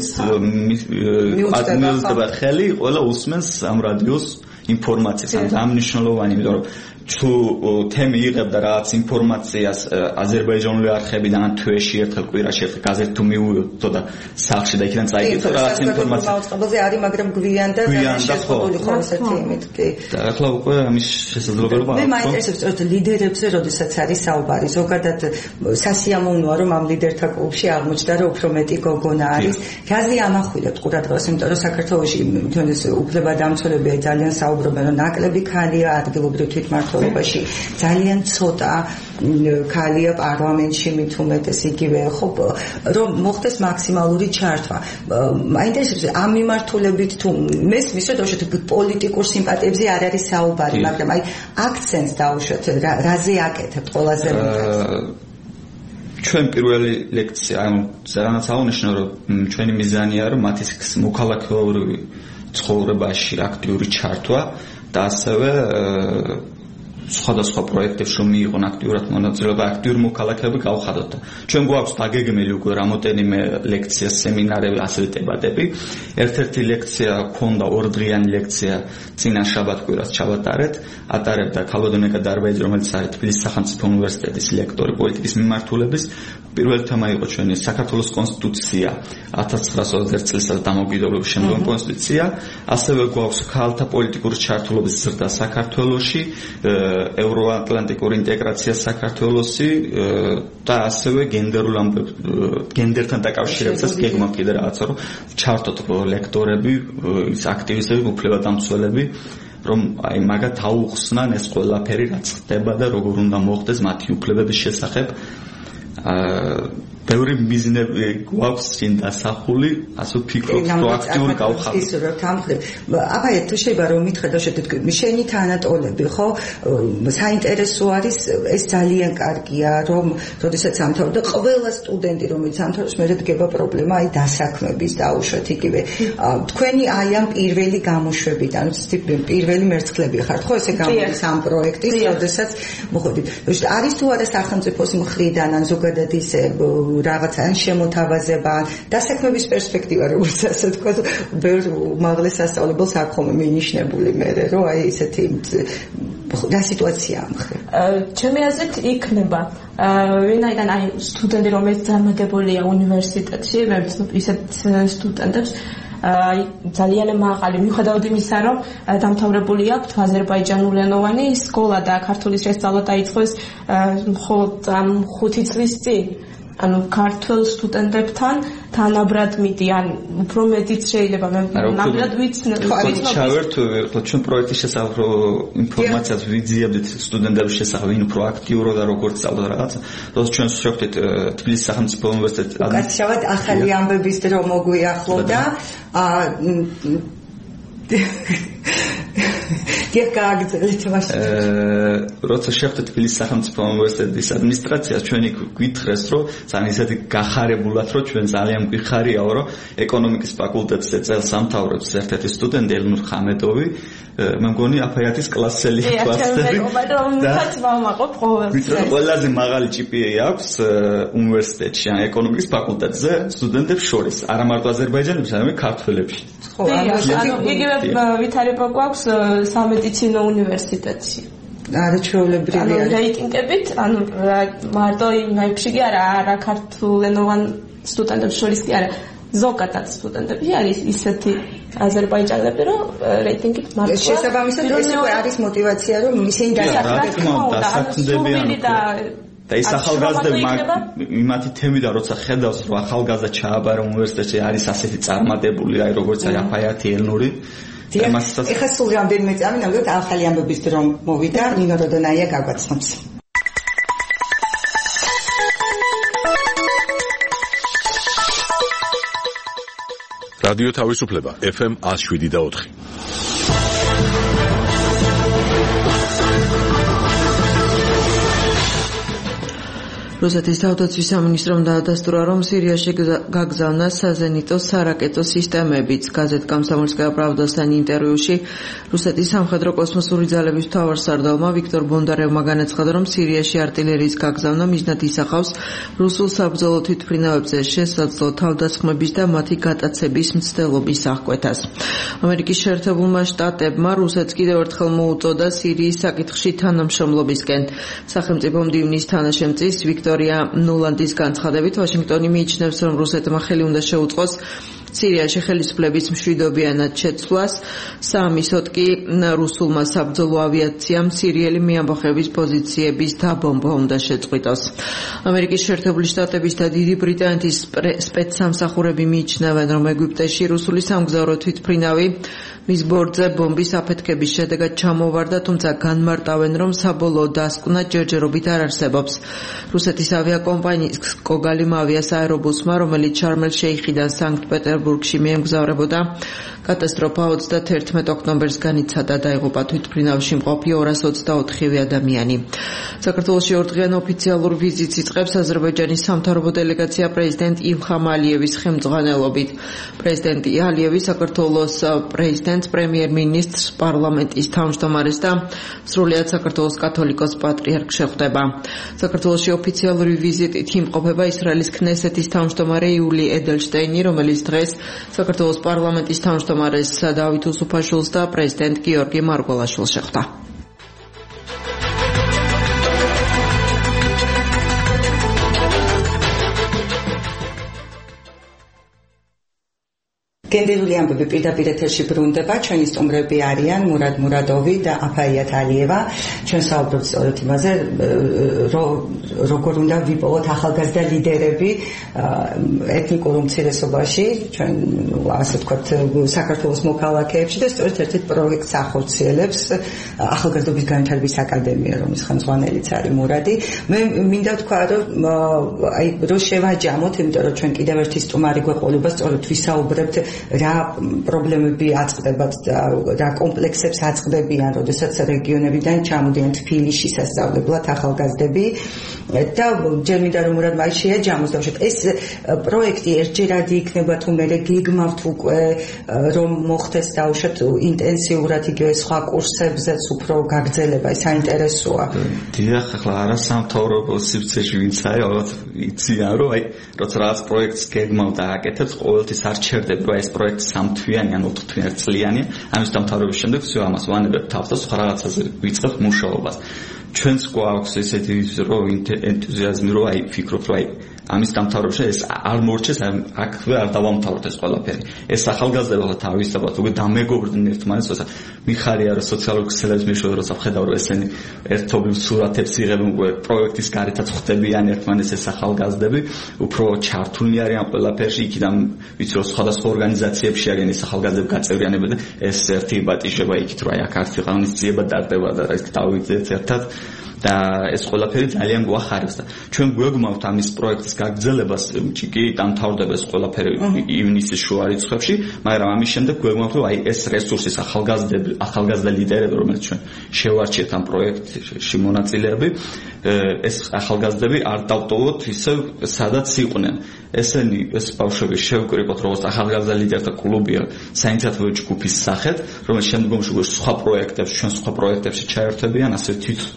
მიუწვდება ხელი, ყველა უსმენს ამ რადიოს ინფორმაციას. ამ მნიშვნელოვანი, იმიტომ რომ თუ თემი იღებდა რაღაც ინფორმაციას აზერბაიჯანული არხებიდან ან თვეში ერთხელ კვირაში ერთხელ გაზეთი თუ მიუვიდო და სახლში და იქიდან წაიგებდა რაღაც ინფორმაცია. მაუწყებელზე არის, მაგრამ გვიან და ძალიან შეზღუდული ხო ესეთი იმით, კი. და ახლა უკვე ამის შესაძლებლობა აქვს. მე მაინტერესებს სწორედ ლიდერებზე, როდესაც არის საუბარი. ზოგადად სასიამოვნოა, რომ ამ ლიდერთა კლუბში აღმოჩნდა, რომ უფრო მეტი გოგონა არის. რაზე ამახვილებთ ყურადღებას, იმიტომ რომ საქართველოში თუნდაც უფლებადამცველები ძალიან საუბრობენ, რომ ნაკლები ქალია ადგილობრივ თვითმმართველობაში. ძალიან ცოტა ქალია პარლამენტში მით უმეტეს იგივე ხო რომ მოხდეს მაქსიმალური ჩართვა. მაინტერესებს ამ მიმართულებით თუ მესმის რომ შეთ პოლიტიკურ სიმპათიებზე არ არის საუბარი, მაგრამ აი აქცენტს დაუშვათ რაზე აკეთებთ ყველაზე მეტად. ჩვენ პირველი ლექცია, ანუ ძალიანაც აღნიშნო რომ ჩვენი მიზანია რომ მათი მოქალაქეობრივი ცხოვრებაში აქტიური ჩართვა და ასევე სხვადასხვა პროექტებში რომ მიიღონ აქტიურად მონაწილეობა, აქტიური მოქალაქეები გავხადოთ. ჩვენ გვაქვს დაგეგმილი უკვე რამოდენიმე ლექცია, სემინარები, ასევე დებატები. ერთ-ერთი ლექცია ქონდა ორდღიანი ლექცია წინა შაბათ-კვირას ჩავატარეთ. ატარებდა ქალბატონიკა დარბაიძე, რომელიც არის თბილისის სახელმწიფო უნივერსიტეტის ლექტორი პოლიტიკის მიმართულების. პირველი თემა იყო ჩვენი საქართველოს კონსტიტუცია ათას ცხრაას ოცდაერთი წლისა და დამოუკიდებლობის შემდგომ კონსტიტუცია. ასევე გვაქვს ქალთა პოლიტიკური ჩართულობის ზრდა საქართველოში, ევროატლანტიკური ინტეგრაცია საქართველოსი და ასევე გენდერულ ამბებს გენდერთან დაკავშირებასაც გეგმავთ კიდე რაღაცა რომ ჩართოთ ლექტორები, ის აქტივისტები, უფლებადამცველები, რომ აი მაგათ აუხსნან ეს ყველაფერი რაც ხდება და როგორ უნდა მოხდეს მათი უფლებების შესახებ. ბევრი მიზნები გვაქვს წინ დასახული, ასე ვფიქრობთ, რომ აქტიური გავხადოთ. ის რა თამხლებ. აბა თუ შეიძლება რომ მითხრა შეთქვი, შენი თანატოლები, ხო? საინტერესო არის, ეს ძალიან კარგია, რომ როდესაც ამთავრდა ყველა სტუდენტი, რომელიც ამთავრებს, მე დგება პრობლემა აი დასაქმების დაუშვათ იგივე. თქვენი აი ამ პირველი გამოშვებიდან, პირველი მერცხლები ხართ, ხო ესე გამოდის ამ პროექტის, როდესაც მოხდით. არის თუ არა სახელმწიფოს მხრიდან ან ზოგადად ისე რაღაცა შემოთავაზება, დასაქმების პერსპექტივა, როგორც ასე თქვა, ბევრ უმაღლეს სასწავლებელს აქ ხომ მინიშნებული მე, რომ აი ესეთი რა სიტუაცია ამხრივ. ჩემი აზრით იქნება. ვინაიდან აი სტუდენტი რომელიც წარმატებულია უნივერსიტეტში, მე ვცნობ ისეთ სტუდენტებს, აი ძალიან მაღალი მიუხედავად იმისა, რომ დამთავრებული აქვს აზერბაიჯანულენოვანი სკოლა და ქართული შესწავლა დაიწყოს მხოლოდ ხუთი წლის წინ. ანუ ქართულ სტუდენტებთან თანაბრად მიდიან, უფრო მეტიც შეიძლება მე ნამდვილად ვიცნობ. ჩავერთ, ჩვენ პროექტის შესახებ ინფორმაციას ვიძიებდით სტუდენტების შესახებ, ვინ უფრო აქტიურია და როგორ სწავლდა რაღაცა. როცა ჩვენ შევხვდით თბილისის სახელმწიფო უნივერსიტეტში. უკაცრავად ახალი ამბების დრო მოგვიახლოვდა. აა Як გააგრძელეთ მაშინ? როცა შევხვდით თბილისის სახელმწიფო უნივერსიტეტის ადმინისტრაციას, ჩვენი გვითხრეს, რომ ძალიან ისეთი გახარებულად, რომ ჩვენ ძალიან გვიხარიაო, რომ ეკონომიკის ფაკულტეტზე წელს ამთავრებს ერთ-ერთი სტუდენტი ელნურ ხამედოვი, მე მგონი აფაიათის კლასელი კლასელი. და ყველაზე მაღალი G P A აქვს უნივერსიტეტში, ან ეკონომიკის ფაკულტეტზე სტუდენტებს შორის, არა მარტო აზერბაიჯანელებს, არამედ ქართველებში. ხო, ანუ იგივე ვითარება გვაქვს სამედიცინო უნივერსიტეტში. არა ჩვეულებრივი არის. ანუ რეიტინგებით, ანუ მარტო იმ ნაიფში კი არა, არა ქართულენოვან სტუდენტებს შორის კი არა. ზოგადად სტუდენტები არის ისეთი აზერბაიჯანელები, რომ რეიტინგით მართლა შესაბამისად ეს უკვე არის мотиваცია, რომ ისინი დასაქმდებიან და ის ახალგაზრდები იმათი თემიდან როცა ხედავს რომ ახალგაზრდა ჩააბარა უნივერსიტეტში არის ასეთი წარმატებული აი როგორც აი აფაიათი ელნური ეხლა სულ რამდენიმე წამი ნამდვილად ახალი ამბების დრო მოვიდა ნინო როდონაია გაგვაცნობს რადიო თავისუფლება ეფ ემ one oh seven და four რუსეთის თავდაცვის სამინისტრომ დაადასტურა, რომ სირიაში გაგზავნა საზენიტო სარაკეტო სისტემებიც. გაზეთ „კომსომოლსკაია პრავდასთან“ ინტერვიუში რუსეთის სამხედრო კოსმოსური ძალების მთავარსარდალმა ვიქტორ ბონდარევმა განაცხადა, რომ სირიაში არტილერიის გაგზავნა მიზნად ისახავს რუსულ საბრძოლო თვითმფრინავებზე შესაძლო თავდასხმების და მათი გატაცების მცდელობის აღკვეთას. ამერიკის შეერთებულმა შტატებმა რუსეთს კიდევ ერთხელ მოუწოდა სირიის საკითხში თანამშრომლობისკენ. სახელმწიფო მდივნის თანაშემწის ვიქტორია ნულანდის განცხადებით ვაშინგტონი მიიჩნევს, რომ რუსეთმა ხელი უნდა შეუწყოს სირიაში ხელისუფლების მშვიდობიანად შეცვლას. საამისოდ კი რუსულმა საბრძოლო ავიაციამ სირიელი მეამბოხების პოზიციების დაბომბვა უნდა შეწყვიტოს. ამერიკის შეერთებული შტატების და დიდი ბრიტანეთის სპეცსამსახურები მიიჩნევენ, რომ ეგვიპტეში რუსული სამგზავრო თვითმფრინავი მის ბორტზე ბომბის აფეთქების შედეგად ჩამოვარდა, თუმცა განმარტავენ, რომ საბოლოო დასკვნა ჯერჯერობით არ არსებობს. რუსეთის ავიაკომპანიის კოგალიმ ავიას აერობუსმა, რომელიც შარმელ-შეიხიდან სანქტ-პეტერბურგში მიემგზავრებოდა, კატასტროფა ოცდაათერთმეტ ოქტომბერს განიცადა, დაიღუპა თვითმფრინავში მყოფი ორას ოცდაოთხივე ადამიანი. საქართველოში ორდღიან ოფიციალურ ვიზიტს იწყებს აზერბაიჯანის სამთავრობო დელეგაცია პრეზიდენტ ილჰამ ალიევის ხელმძღვანელობით. პრეზიდენტი ალიევი საქართველოს პრეზიდენტს, პრემიერ-მინისტრს, პარლამენტის თავმჯდომარეს და სრულიად საქართველოს კათოლიკოს პატრიარქს შეხვდება. საქართველოში ოფიციალური ვიზიტით იმყოფება ისრაელის ქნესეთის თავმჯდომარე იული ედელშტეინი, რომელიც დღეს საქართველოს პარლამენტის თავმჯდომარეს დავით უსუფაშვილს და პრეზიდენტ გიორგი მარგველაშვილს შეხვდა. გენდერული ამბები პირდაპირ ეთერში ბრუნდება. ჩვენი სტუმრები არიან მურად მურადოვი და აფაიათ ალიევა. ჩვენ საუბრობთ სწორედ იმაზე, როგორ უნდა ვიპოვოთ ახალგაზრდა ლიდერები ეთნიკურ უმცირესობაში, ჩვენ ასე ვთქვათ, საქართველოს მოქალაქეებში და სწორედ ერთ-ერთ პროექტს ახორციელებს ახალგაზრდობის განვითარების აკადემია, რომლის ხელმძღვანელიც არის მურადი. მე მინდა ვთქვა, რომ აი რო შევაჯამოთ, იმიტომ რომ ჩვენ კიდევ ერთი სტუმარი გვეყოლება, სწორედ ვისაუბრებთ რა პრობლემები აწყდებათ და რა კომპლექსებს აწყდებიან, როდესაც რეგიონებიდან ჩამოდიან თბილისში სასწავლებლად ახალგაზრდები და ჯერ მინდა რომ მურად მაინც შეაჯამოს და ეს პროექტი ერთჯერადი იქნება თუ მე გეგმავთ უკვე რომ მოხდეს დაუშვათ ინტენსიურად იგივე სხვა კურსებზეც უფრო გაგრძელება, საინტერესოა. დიახ, ახლა არა სამთავრობო სივრცეში ვინც არის, ალბათ იციან რომ აი როცა რაღაც პროექტს გეგმავ და აკეთებს, ყოველთვის არ ჩერდებ რომ ეს პროექტი სამთვიანი ან ოთხთვიანი წლიანი, ამის დამთავრების შემდეგ всё ამას ვანებებ თავს და სხვა რაღაცაზე ვიწყებ მუშაობას. ჩვენს გვაქვს ესეთი რომ ენთუზიაზმი რომ აი ფიქრობ რომ აი ამის დამთავრებაში ეს არ მორჩეს, აქვე არ დავამთავროთ ეს ყველაფერი. ეს ახალგაზრდები თავისთავად უკვე დამეგობრდნენ ერთმანეთს, როცა მიხარია რომ სოციალურ ქსელებს მეშვეობ როცა ხედავ რომ ესენი ერთობლივ სურათებს იღებენ უკვე პროექტის გარეთაც ხვდებიან ერთმანეთს ეს ახალგაზრდები, უფრო ჩართულნი არიან ყველაფერში, იქიდან ვიცი რომ სხვადასხვა ორგანიზაციებში არიან ეს ახალგაზრდები გაწევრიანებენ და ეს ერთი იბატიშება იქით რომ აი აქ არც ღონისძიება დარდება და ეს დავიძეთ ერთად და ეს ყველაფერი ძალიან გვახარებს და ჩვენ გვეგმავთ ამის პროექტის გაგრძელებას, კი დამთავრდება ეს ყველაფერი ივნისის შუა რიცხვებში, მაგრამ ამის შემდეგ გვეგმავთ რომ აი ეს რესურსის ახალგაზრდები, ახალგაზრდა ლიდერები, რომელსაც ჩვენ შევარჩიეთ ამ პროექტში მონაწილეები, ეს ახალგაზრდები არ დავტოვოთ ისევ სადაც იყვნენ. ესენი ეს ბავშვები შევკრიბოთ როგორც ახალგაზრდა ლიდერთა კლუბია საინიციატივო ჯგუფის სახით, რომელიც შემდგომში უკვე სხვა პროექტებს, ჩვენ სხვა პროექტებში ჩაერთვებიან, ასე თვით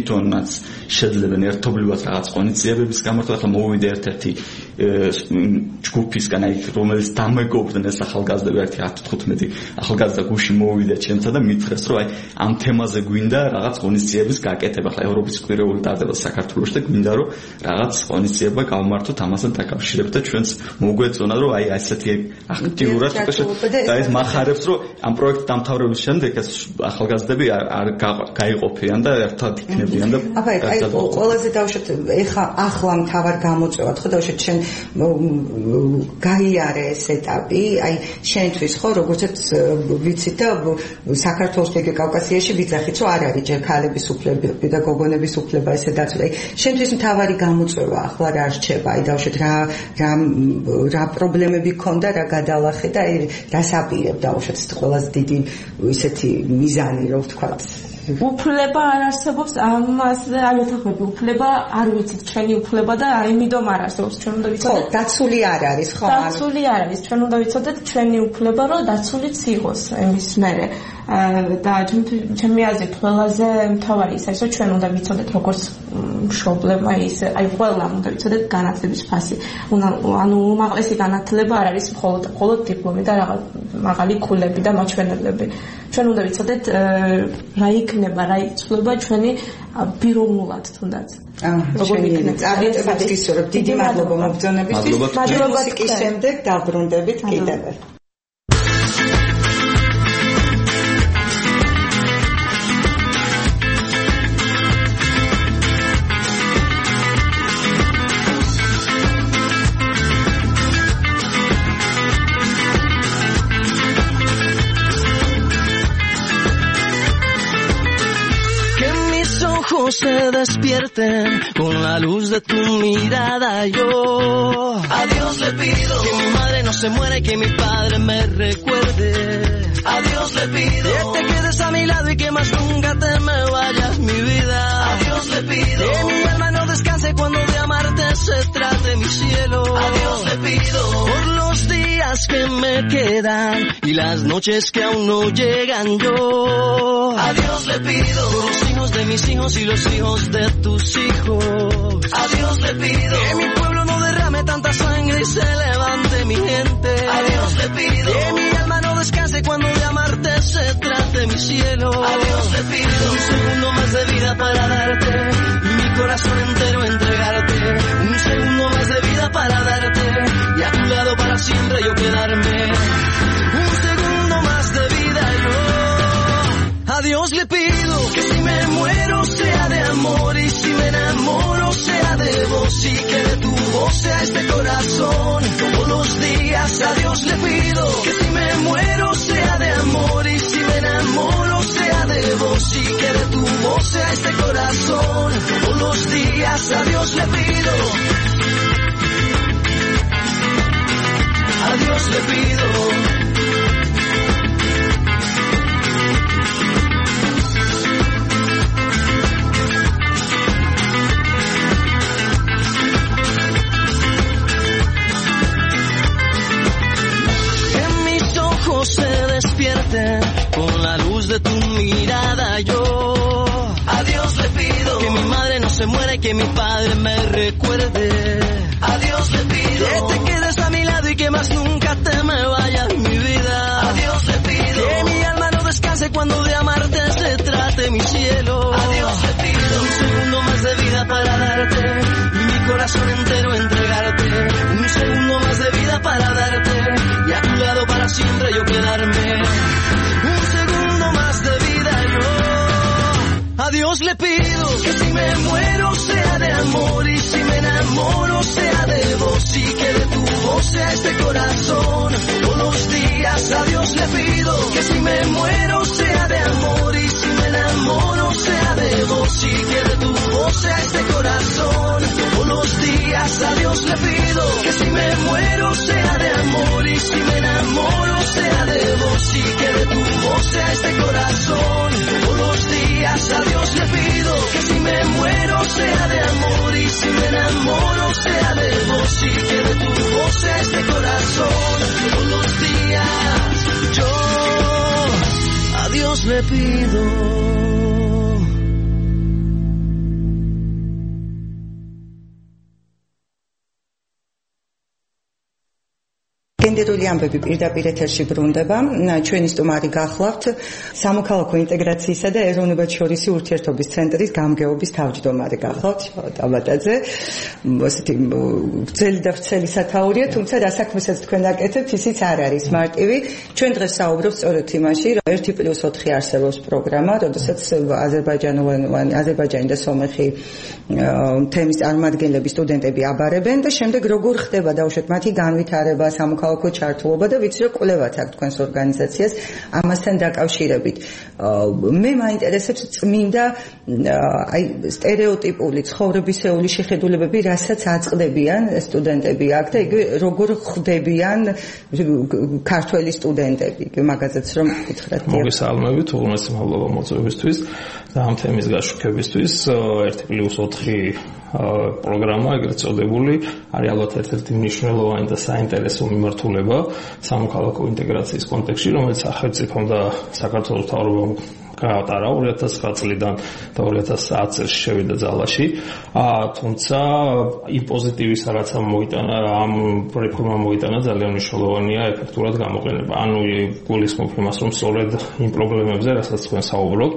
თვითონაც შეძლებენ ერთობლივად რაღაც ღონისძიებების გამართვა, ახლა მოვიდა ერთ-ერთი ჯგუფისგან, აი რომელიც დამეგობრდნენ ეს ახალგაზრდები, ერთი ათი თხუთმეტი ახალგაზრდა გუში მოვიდა ჩემთან და მითხრეს, რომ აი ამ თემაზე გვინდა რაღაც ღონისძიების გაკეთება. ახლა ევროპის კვირეული ტარდება საქართველოში და გვინდა რომ რაღაც ღონისძიება გავმართოთ ამასთან დაკავშირებით და ჩვენც მოგვეწონა რომ აი ასეთი აქტიურად და ეს მახარებს რომ ამ პროექტ დამთავრების შემდეგ ეს ახალგაზრდები არ გაიყოფიან და ერთად იქნებიან და აბა აი ყველაზე დავუშვათ ეხა ახლა მთავარ გამოწვევად ხო დავუშვათ შენ გაიარე ეს ეტაპი აი შენთვის ხო როგორცაც ვიცით და საქართველოს და კავკასიაში ვიძახით რომ არ არის ჯერ ქალების უფლებები და გოგონების უფლება ესე დაცული აი შენთვის მთავარი გამოწვევა ახლა რა რჩება აი დავუშვათ რა რა რა პრობლემები ქონდა რა გადალახე და აი რას აპირებ დავუშვათ ყველაზე დიდი ისეთი მიზანი რო ვთქვათ უფლება არ არსებობს ამაზე არ ვეთანხმები უფლება არ ვიცით ჩვენი უფლება და აიმედომ არ არსებობს ჩვენ უნდა ვიცოდეთ დაცული არ არის ხო დაცული არ არის ჩვენ უნდა ვიცოდეთ ჩვენი უფლება რომ დაცულიც იყოს εμείς მერე და ჩემი აზრით ყველაზე მთავარი ის არის რომ ჩვენ უნდა ვიცოდეთ როგორც მშობლებმა ის აი ყველამ უნდა ვიცოდეთ განათლების ფასი ანუ უმაღლესი განათლება არ არის მხოლოდ მხოლოდ დიპლომი და რაღაც მაღალი ქულები და მაჩვენებლები ჩვენ უნდა ვიცოდეთ რა იქნება რა იცვლება ჩვენი ბიროვნულად თუნდაც როგორ იქნება წარმატებებს გისურვებ დიდი მადლობა მოგზაურობისთვის მუსიკის შემდეგ დავბრუნდებით კიდევ se despierten con la luz de tu mirada yo a Dios le pido que mi madre no se muera y que mi padre me recuerde a Dios le pido que te quedes a mi lado y que más nunca te me vayas mi vida a Dios le pido que mi alma no descanse cuando de amarte se trate mi cielo a Dios le pido por los días que me quedan y las noches que aún no llegan yo a Dios le pido por los hijos de mis hijos y los hijos de tus hijos a Dios le pido que mi pueblo no derrame tanta sangre y se levante mi gente a Dios le pido que mi alma no descanse cuando de amarte se trate mi cielo a Dios le pido un segundo más de vida para darte y mi corazón entero entregarte un segundo más de vida para darte y a tu lado para siempre yo quedarme un segundo más de vida yo a Dios le pido que si me muero sea de amor y si me enamoro sea de vos y que de tu voz sea este corazón todos los días a Dios le pido que si me muero sea de amor y si me enamoro sea de vos y que de tu voz sea este corazón todos los días a Dios le pido a Dios le pido se despierten con la luz de tu mirada yo a Dios le pido que mi madre no se muera y que mi padre me recuerde a Dios le pido que te quedes a mi lado y que más nunca te me vayas mi vida a Dios le pido que mi alma no descanse cuando de amarte se trate mi cielo a Dios le pido un segundo más de vida para darte y mi corazón entero entregarte un segundo más de vida para darte y a tu lado para siempre yo quedarme un segundo más de vida yo a Dios le pido que si me muero sea de amor y si me enamoro sea de vos y que de tu voz sea este corazón todos los días a Dios le pido que si me muero sea de amor y si me enamoro sea de vos y que de tu voz sea este corazón todos los días a Dios le pido que si me muero sea de amor y si me enamoro sea de vos y que de tu voz sea este corazón todos los días a Dios le pido que si me muero sea de amor y si me enamoro sea de vos y que de tu voz sea este corazón todos los días yo a Dios le pido გენდერული ამბები პირდაპირ ეთერში ბრუნდება. ჩვენი სტუმარი გახლავთ სამოქალაქო ინტეგრაციისა და ეროვნებათშორისი ურთიერთობის ცენტრის გამგეობის თავმჯდომარე გახლავთ ტაბატაძე. ასეთი ძელი და ვრცელი სათაურია, თუმცა რა საქმესაც თქვენ აკეთებთ, ისიც არ არის მარტივი. ჩვენ დღეს საუბრობთ სწორედ იმაში, რომ ერთი პლუს ოთხი არსებობს პროგრამა, როდესაც აზერბაიჯანულენოვანი, აზერბაიჯანი და სომეხი თემის წარმომადგენლები სტუდენტები აბარებენ და შემდეგ როგორ ხდება დაუშვათ მათი განვითარება, სამოქალაქო ჩართულობა და ვიცი რომ კვლევაც აქვს თქვენს ორგანიზაციას ამასთან დაკავშირებით. მე მაინტერესებს წმინდა აი სტერეოტიპული ცხოვრებისეული შეხედულებები, რასაც აწყდებიან სტუდენტები აქ და იგივე როგორ ხვდებიან ქართველი სტუდენტები, მაგაზეც რომ გითხრათ. მოგესალმებით, უღრმესი მადლობა მოწვევისთვის და ამ თემის გაშუქებისთვის. ერთი პლუს ოთხი პროგრამა, ეგრეთ წოდებული, არის ალბათ ერთ-ერთი მნიშვნელოვანი და საინტერესო მიმართულება სამოქალაქო ინტეგრაციის კონტექსტში, რომელიც სახელმწიფომ და საქართველოს მთავრობამ გაატარა ორი ათას ცხრა წლიდან და ორი ათას ათი წელს შევიდა ძალაში. თუმცა იმ პოზიტივისა, რაც ამ მოიტანა, ამ რეფორმამ მოიტანა, ძალიან მნიშვნელოვანია ეფექტურად გამოყენება. ანუ გულისხმობ იმას, რომ სწორედ იმ პრობლემებზე, რასაც თქვენ საუბრობთ,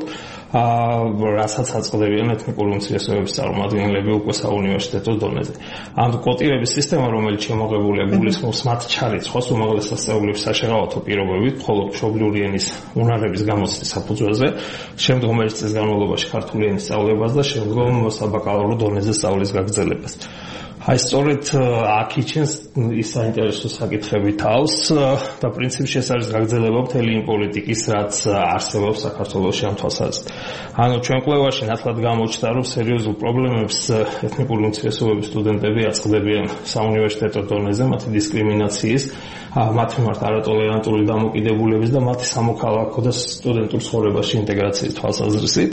რასაც აწყდებიან ეთნიკური უმცირესობების წარმომადგენლები უკვე საუნივერსიტეტო დონეზე. ამ კვოტირების სისტემა, რომელიც შემოღებულია, გულისხმობს მათ ჩარიცხვას უმაღლეს სასწავლებლების საშეღავათო პირობებით, მხოლოდ მშობლიური ენის უნარების გამოცდის საფუძველზე, შემდგომ ერთ წლის განმავლობაში ქართული ენის სწავლებას და შემდგომ საბაკალავრო დონეზე სწავლის გაგრძელებას. აი სწორედ აქ იჩენს ის საინტერესო საკითხები თავს და პრინციპში ეს არის გაგრძელება მთელი იმ პოლიტიკის, რაც არსებობს საქართველოში ამ თვალსაზრისით. ანუ ჩვენ კვლევაში ნათლად გამოჩნდა, რომ სერიოზულ პრობლემებს ეთნიკური უმცირესობების სტუდენტები აწყდებიან საუნივერსიტეტო დონეზე, მათი დისკრიმინაციის, მათ მიმართ არატოლერანტული დამოკიდებულების და მათი სამოქალაქო და სტუდენტურ ცხოვრებაში ინტეგრაციის თვალსაზრისით.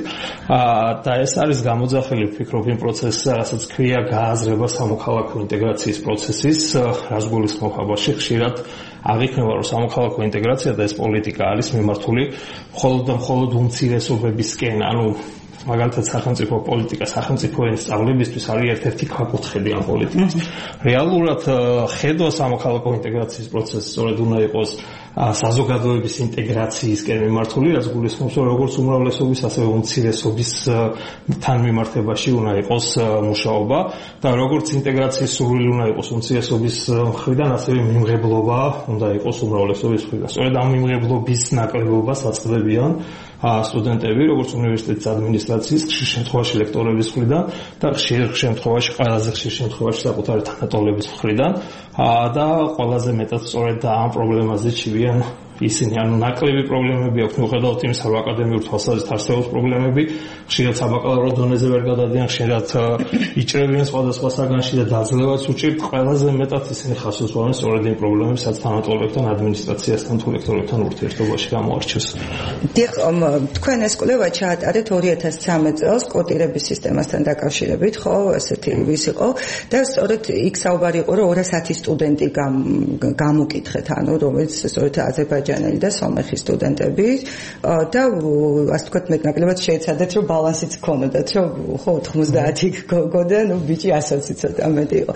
და ეს არის გამოძახილი, ვფიქრობ, იმ პროცესზე, რასაც ქვია გააზრება სამოქალაქო ინტეგრაციის პროცესის, რაც გულისხმობს აბაში ხშირად აღიქმება, რომ სამოქალაქო ინტეგრაცია და ეს პოლიტიკა არის მიმართული მხოლოდ და მხოლოდ უმცირესობებისკენ, ანუ მაგალითად სახელმწიფო პოლიტიკა, სახელმწიფო ენის სწავლებისთვის არის ერთ-ერთი ქვაკუთხედი ამ პოლიტიკის. რეალურად ხედვა სამოქალაქო ინტეგრაციის პროცესი სწორედ უნდა იყოს საზოგადოების ინტეგრაციისკენ მიმართული, რაც გულისხმობს, რომ როგორც უმრავლესობის, ასევე უმცირესობის თან მიმართებაში უნდა იყოს მუშაობა და როგორც ინტეგრაციის სურვილი უნდა იყოს უმცირესობის მხრიდან, ასევე მიმღებლობა უნდა იყოს უმრავლესობის მხრიდან. სწორედ ამ მიმღებლობის ნაკლებობას აწყდებიან სტუდენტები, როგორც უნივერსიტეტის ადმინისტრაციის, ხშირ შემთხვევაში ლექტორების მხრიდან და ხშირ შემთხვევაში, ყველაზე ხშირ შემთხვევაში საკუთარი თანატოლების მხრიდან და ყველაზე მეტად სწორედ ამ პრობლემაზე ჩივიან ისინი, ანუ ნაკლები პრობლემები აქვს, მიუხედავად იმისა, რომ აკადემიურ თვალსაზრისით არსებობს პრობლემები, ხშირად საბაკალავრო დონეზე ვერ გადადიან, ხშირად იჭრებიან სხვადასხვა საგანში და დაძლევაც უჭირთ, ყველაზე მეტად ისინი ხაზს უსვამენ სწორედ იმ პრობლემებს, რაც თანატოლებთან, ადმინისტრაციასთან თუ ლექტორებთან ურთიერთობაში გამოარჩევს. დიახ, თქვენ ეს კვლევა ჩაატარეთ ორი ათას ცხრამეტ წელს კვოტირების სისტემასთან დაკავშირებით, ხო, ესეთი ვის იყო და სწორედ იქ საუბარი იყო, რომ ორას ათი სტუდენტი გამოკითხეთ, ანუ რომელიც სწორედ აზერბაიჯანი და სომეხი სტუდენტები და ასე ვთქვათ მეტნაკლებად შეეცადეთ რომ ბალანსიც გქონოდათ რომ ხო ოთხმოცდაათი გქონდა ნუ ბიჭი ასოცი ცოტა მეტი იყო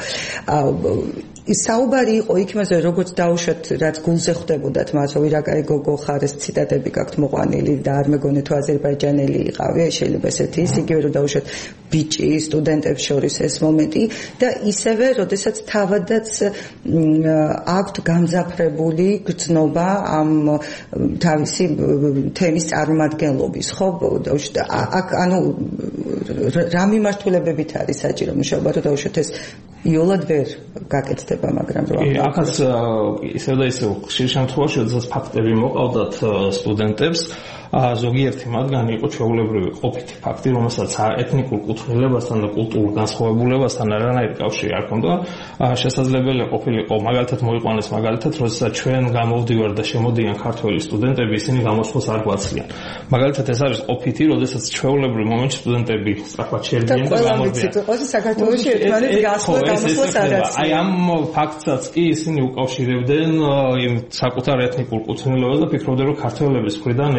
ის საუბარი იყო იქ იმაზე როგორც დაუშვათ რაც გულზე ხვდებოდათ მას რომ ირაკაი გოგო ხარ ეს ციტატები გაქვთ მოყვანილი და არ მეგონე თუ აზერბაიჯანელი იყავი შეიძლება ესეთი ის იგივე რომ დაუშვათ ბიჭი სტუდენტებს შორის ეს მომენტი და ისევე როდესაც თავადაც აქვთ გამძაფრებული გრძნობა ამ თავისი თემის წარმომადგენლობის ხო აქ ანუ რა მიმართულებებით არის საჭირო მუშაობა რომ დაუშვათ ეს იოლად ვერ გაკეთდება მაგრამ რა აქაც ისევ და ისევ ხშირ შემთხვევაში როდესაც ფაქტები მოყავდათ სტუდენტებს ზოგიერთი მათგანი იყო ჩვეულებრივი ყოფითი ფაქტი, რომელსაც ეთნიკურ კუთვნილებასთან და კულტურულ განსხვავებულებასთან არანაირი კავშირი არ ჰქონდა. შესაძლებელია ყოფილიყო, მაგალითად მოიყვანეს მაგალითად, როდესაც ჩვენ გამოვდივარ და შემოდიან ქართველი სტუდენტები, ისინი გამოსვლას არ გვაცლიან. მაგალითად ეს არის ყოფითი, როდესაც ჩვეულებრივ მომენტში სტუდენტები სწრაფად შერბიან და გამოდიან. და ყველა საქართველოში ერთმანეთს გასვლა გამოსვლას არ აცლიან. აი ამ ფაქტსაც კი ისინი უკავშირებდნენ იმ საკუთარ ეთნიკურ კუთვნილებას და ფიქრობდნენ, რომ ქართველების მხრიდან ეს იყო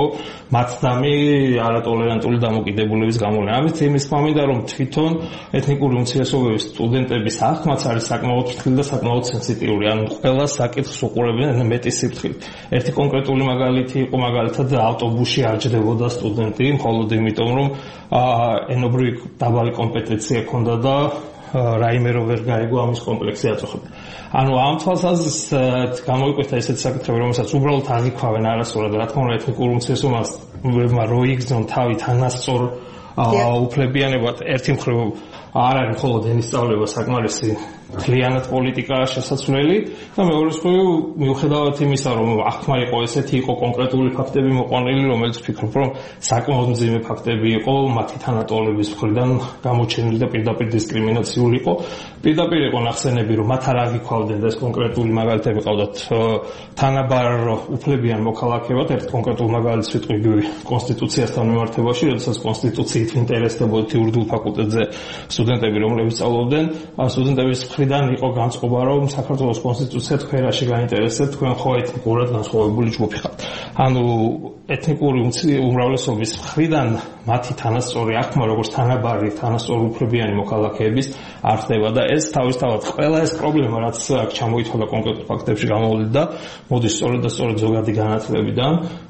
მათ დამი არატოლერანტული დამოკიდებულების გამო. ამით იმის თქმა მინდა, რომ თვითონ ეთნიკური უმცირესობების სტუდენტების აღქმაც არის საკმაოდ ფრთხილი და საკმაოდ სენსიტიური. ანუ ყველა საკითხს უყურებენ მეტი სიფრთხილით. ერთი კონკრეტული მაგალითი იყო მაგალითად ავტობუსში არ ჯდებოდა სტუდენტი, მხოლოდ იმიტომ რომ ენობრივი დაბალი კომპეტენცია ჰქონდა და რაიმე რო ვერ გაიგო ამის კომპლექსი აწუხებდა. ანუ ამ თვალსაზრისით გამოიკვეთა ესეთი საკითხები, რომელსაც უბრალოდ არ იკავენ არასწორად, რა თქმა უნდა, ეთნიკურ უმცირესობებმა რო იგრძნონ თავი თანასწორ უფლებიანებად, ერთი მხრივ არ არის მხოლოდ ენის სწავლება საკმარისი მთლიანად პოლიტიკაა შესაძლებელი და მეორე მხრივ მიუხედავად იმისა, რომ აღქმა იყო ესეთი იყო კონკრეტული ფაქტები მოყვანილი, რომელიც ვფიქრობ, რომ საკმაოდ მძიმე ფაქტები იყო მათი თანატოლების მხრიდან გამოჩენილი და პირდაპირ დისკრიმინაციული იყო. პირდაპირ იყო ნახსენები, რომ მათ არ აღიქვავდნენ და ეს კონკრეტული მაგალითები ყავდათ თანაბარ უფლებიან მოქალაქეებად. ერთ კონკრეტულ მაგალითს ვიტყვი კონსტიტუციასთან მიმართებაში, როდესაც კონსტიტუციით ინტერესდებოდათ იურიდიულ ფაკულტეტზე სტუდენტები, რომლებიც სწავლობდნენ, სტუდენტების მხრიდან იყო განწყობა, რომ საქართველოს კონსტიტუცია თქვენ რაში გაინტერესებთ, თქვენ ხო ეთნიკურად განსხვავებული ჯგუფი ხართ. ანუ ეთნიკური უმრავლესობის მხრიდან მათი თანასწორი აღქმა, როგორც თანაბარი თანასწორი უფლებიანი მოქალაქეების არ ხდება და ეს თავისთავად ყველა ეს პრობლემა, რაც აქ ჩამოითვალა კონკრეტულ ფაქტებში გამოვლინდა, მოდის სწორედ და სწორედ ზოგადი განათლებიდან,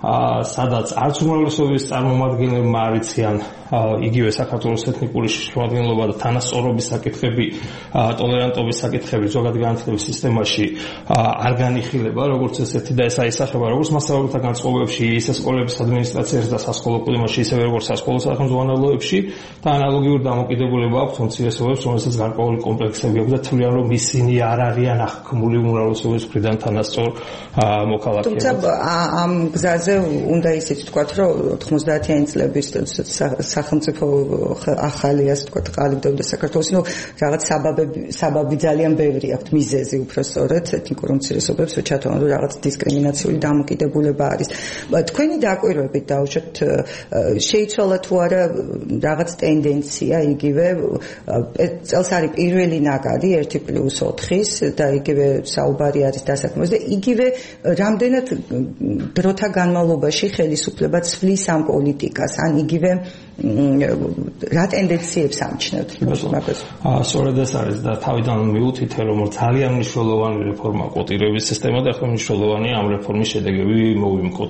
სადაც არც უმრავლესობის წარმომადგენლებმა არ იციან იგივე საქართველოს ეთნიკური შემადგენლობა და თანასწორობის საკითხები, ტოლერანტობის საკითხები ზოგადი განათლების სისტემაში არ განიხილება, როგორც ესეთი და ეს აისახება როგორც მასწავლებელთა განწყობებში, ისე სკოლების ადმინისტრაციაში და სასკოლო კლიმატში, ისე როგორც სასკოლო სახელმძღვანელოებში და ანალოგიური დამოკიდებულება აქვს უმცირესობებს, რომელსაც გარკვეული კომპლექსები აქვს და თვლიან, რომ ისინი არ არიან აღქმული უმრავლესობის მხრიდან თანასწორ მოქალაქეებად. თუმცა ამ გზაზე უნდა ისიც ვთქვათ, რომ ოთხმოცდაათიანი წლების სახელმწიფო ახალი ასე ვთქვათ ყალიბდებოდა საქართველოს, ნუ რაღაც საბაბები საბაბი ძალიან ბევრი აქვს მიზეზი უფრო სწორედ ეთნიკურ უმცირესობებს რო ჩათვალოთ, რომ რაღაც დისკრიმინაციული დამოკიდებულება არის. თქვენი დაკვირვებით დაუშვათ შეიცვალა თუ არა რაღაც ტენდენცია იგივე წელს არის პირველი ნაკადი ერთი პლუს ოთხის და იგივე საუბარი არის დასაქმებაზე და იგივე რამდენად დროთა განმავლობაში ხელისუფლება ცვლის ამ პოლიტიკას ან იგივე რა ტენდენციებს ამჩნევთ მაგას? სწორედ ეს არის და თავიდან მივუთითე, რომ ძალიან მნიშვნელოვანი რეფორმა კვოტირების სისტემა და ახლა მნიშვნელოვანი ამ რეფორმის შედეგები მოვიმკოთ.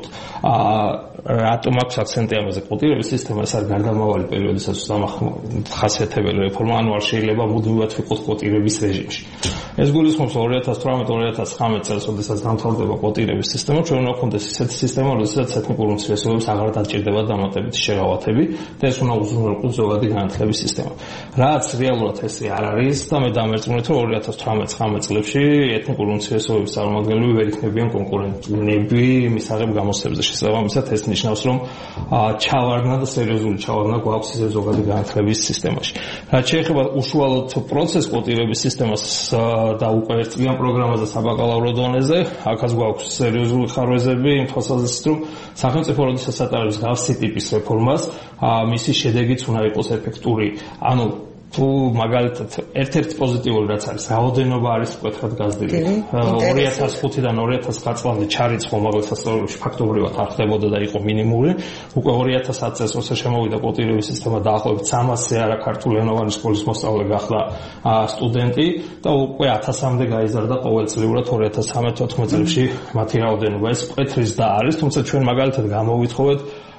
რატომ აქვს აქცენტი ამაზე? კვოტირების სისტემა ეს არის გარდამავალი პერიოდისას ხასიათებელი რეფორმა, ანუ არ შეიძლება მუდმივად ვიყოთ კვოტირების რეჟიმში. ეს გულისხმობს ორი ათას თვრამეტ ორი ათას ცხრამეტ წელს, როდესაც დამთავრდება კვოტირების სისტემა, ჩვენ უნდა გქონდეს ისეთი სისტემა, როდესაც ეთნიკურ უმცირესობებს აღარ დაჭირდება დამატებითი შეღავათები და ეს უნდა უზრუნველყოს ზოგადი განათლების სისტემა. რაც რეალურად ესე არ არის და მე დამერწმუნეთ, რომ ორი ათას თვრამეტ ცხრამეტ წლებში ეთნიკური უმცირესობების წარმომადგენლები ვერ იქნებიან კონკურენტები მისაღებ გამოცდებზე. შესაბამისად ეს ნიშნავს, რომ ჩავარდნა და სერიოზული ჩავარდნა გვაქვს ისე ზოგადი განათლების სისტემაში. რაც შეეხება უშუალოდ პროცეს კვოტირების სისტემას და უკვე ერთწლიან პროგრამაზე საბაკალავრო დონეზე, აქაც გვაქვს სერიოზული ხარვეზები იმ თვალსაზრისით, რომ სახელმწიფო როდესაც ატარებს გავსი ტიპის რეფორმას, მისი შედეგიც უნდა იყოს ეფექტური. ანუ თუ მაგალითად ერთ-ერთი პოზიტიური რაც არის, რაოდენობა არის მკვეთრად გაზრდილი. ორი ათას ხუთიდან ორი ათას ცხრა წლამდე ჩარიცხვა მაგალითად სასწავლებლებში ფაქტობრივად არ ხდებოდა და იყო მინიმუმი. უკვე ორი ათას ათი წელს როცა შემოვიდა კვოტირების სისტემა დაახლოებით სამასზე არა ქართულენოვანი სკოლის მოსწავლე გახდა სტუდენტი და უკვე ათასამდე გაიზარდა ყოველწლიურად ორი ათას ცხრამეტ ოთხმეტ წლებში მათი რაოდენობა. ეს მკვეთრის და არის, თუმცა ჩვენ მაგალითად გამოვითხოვეთ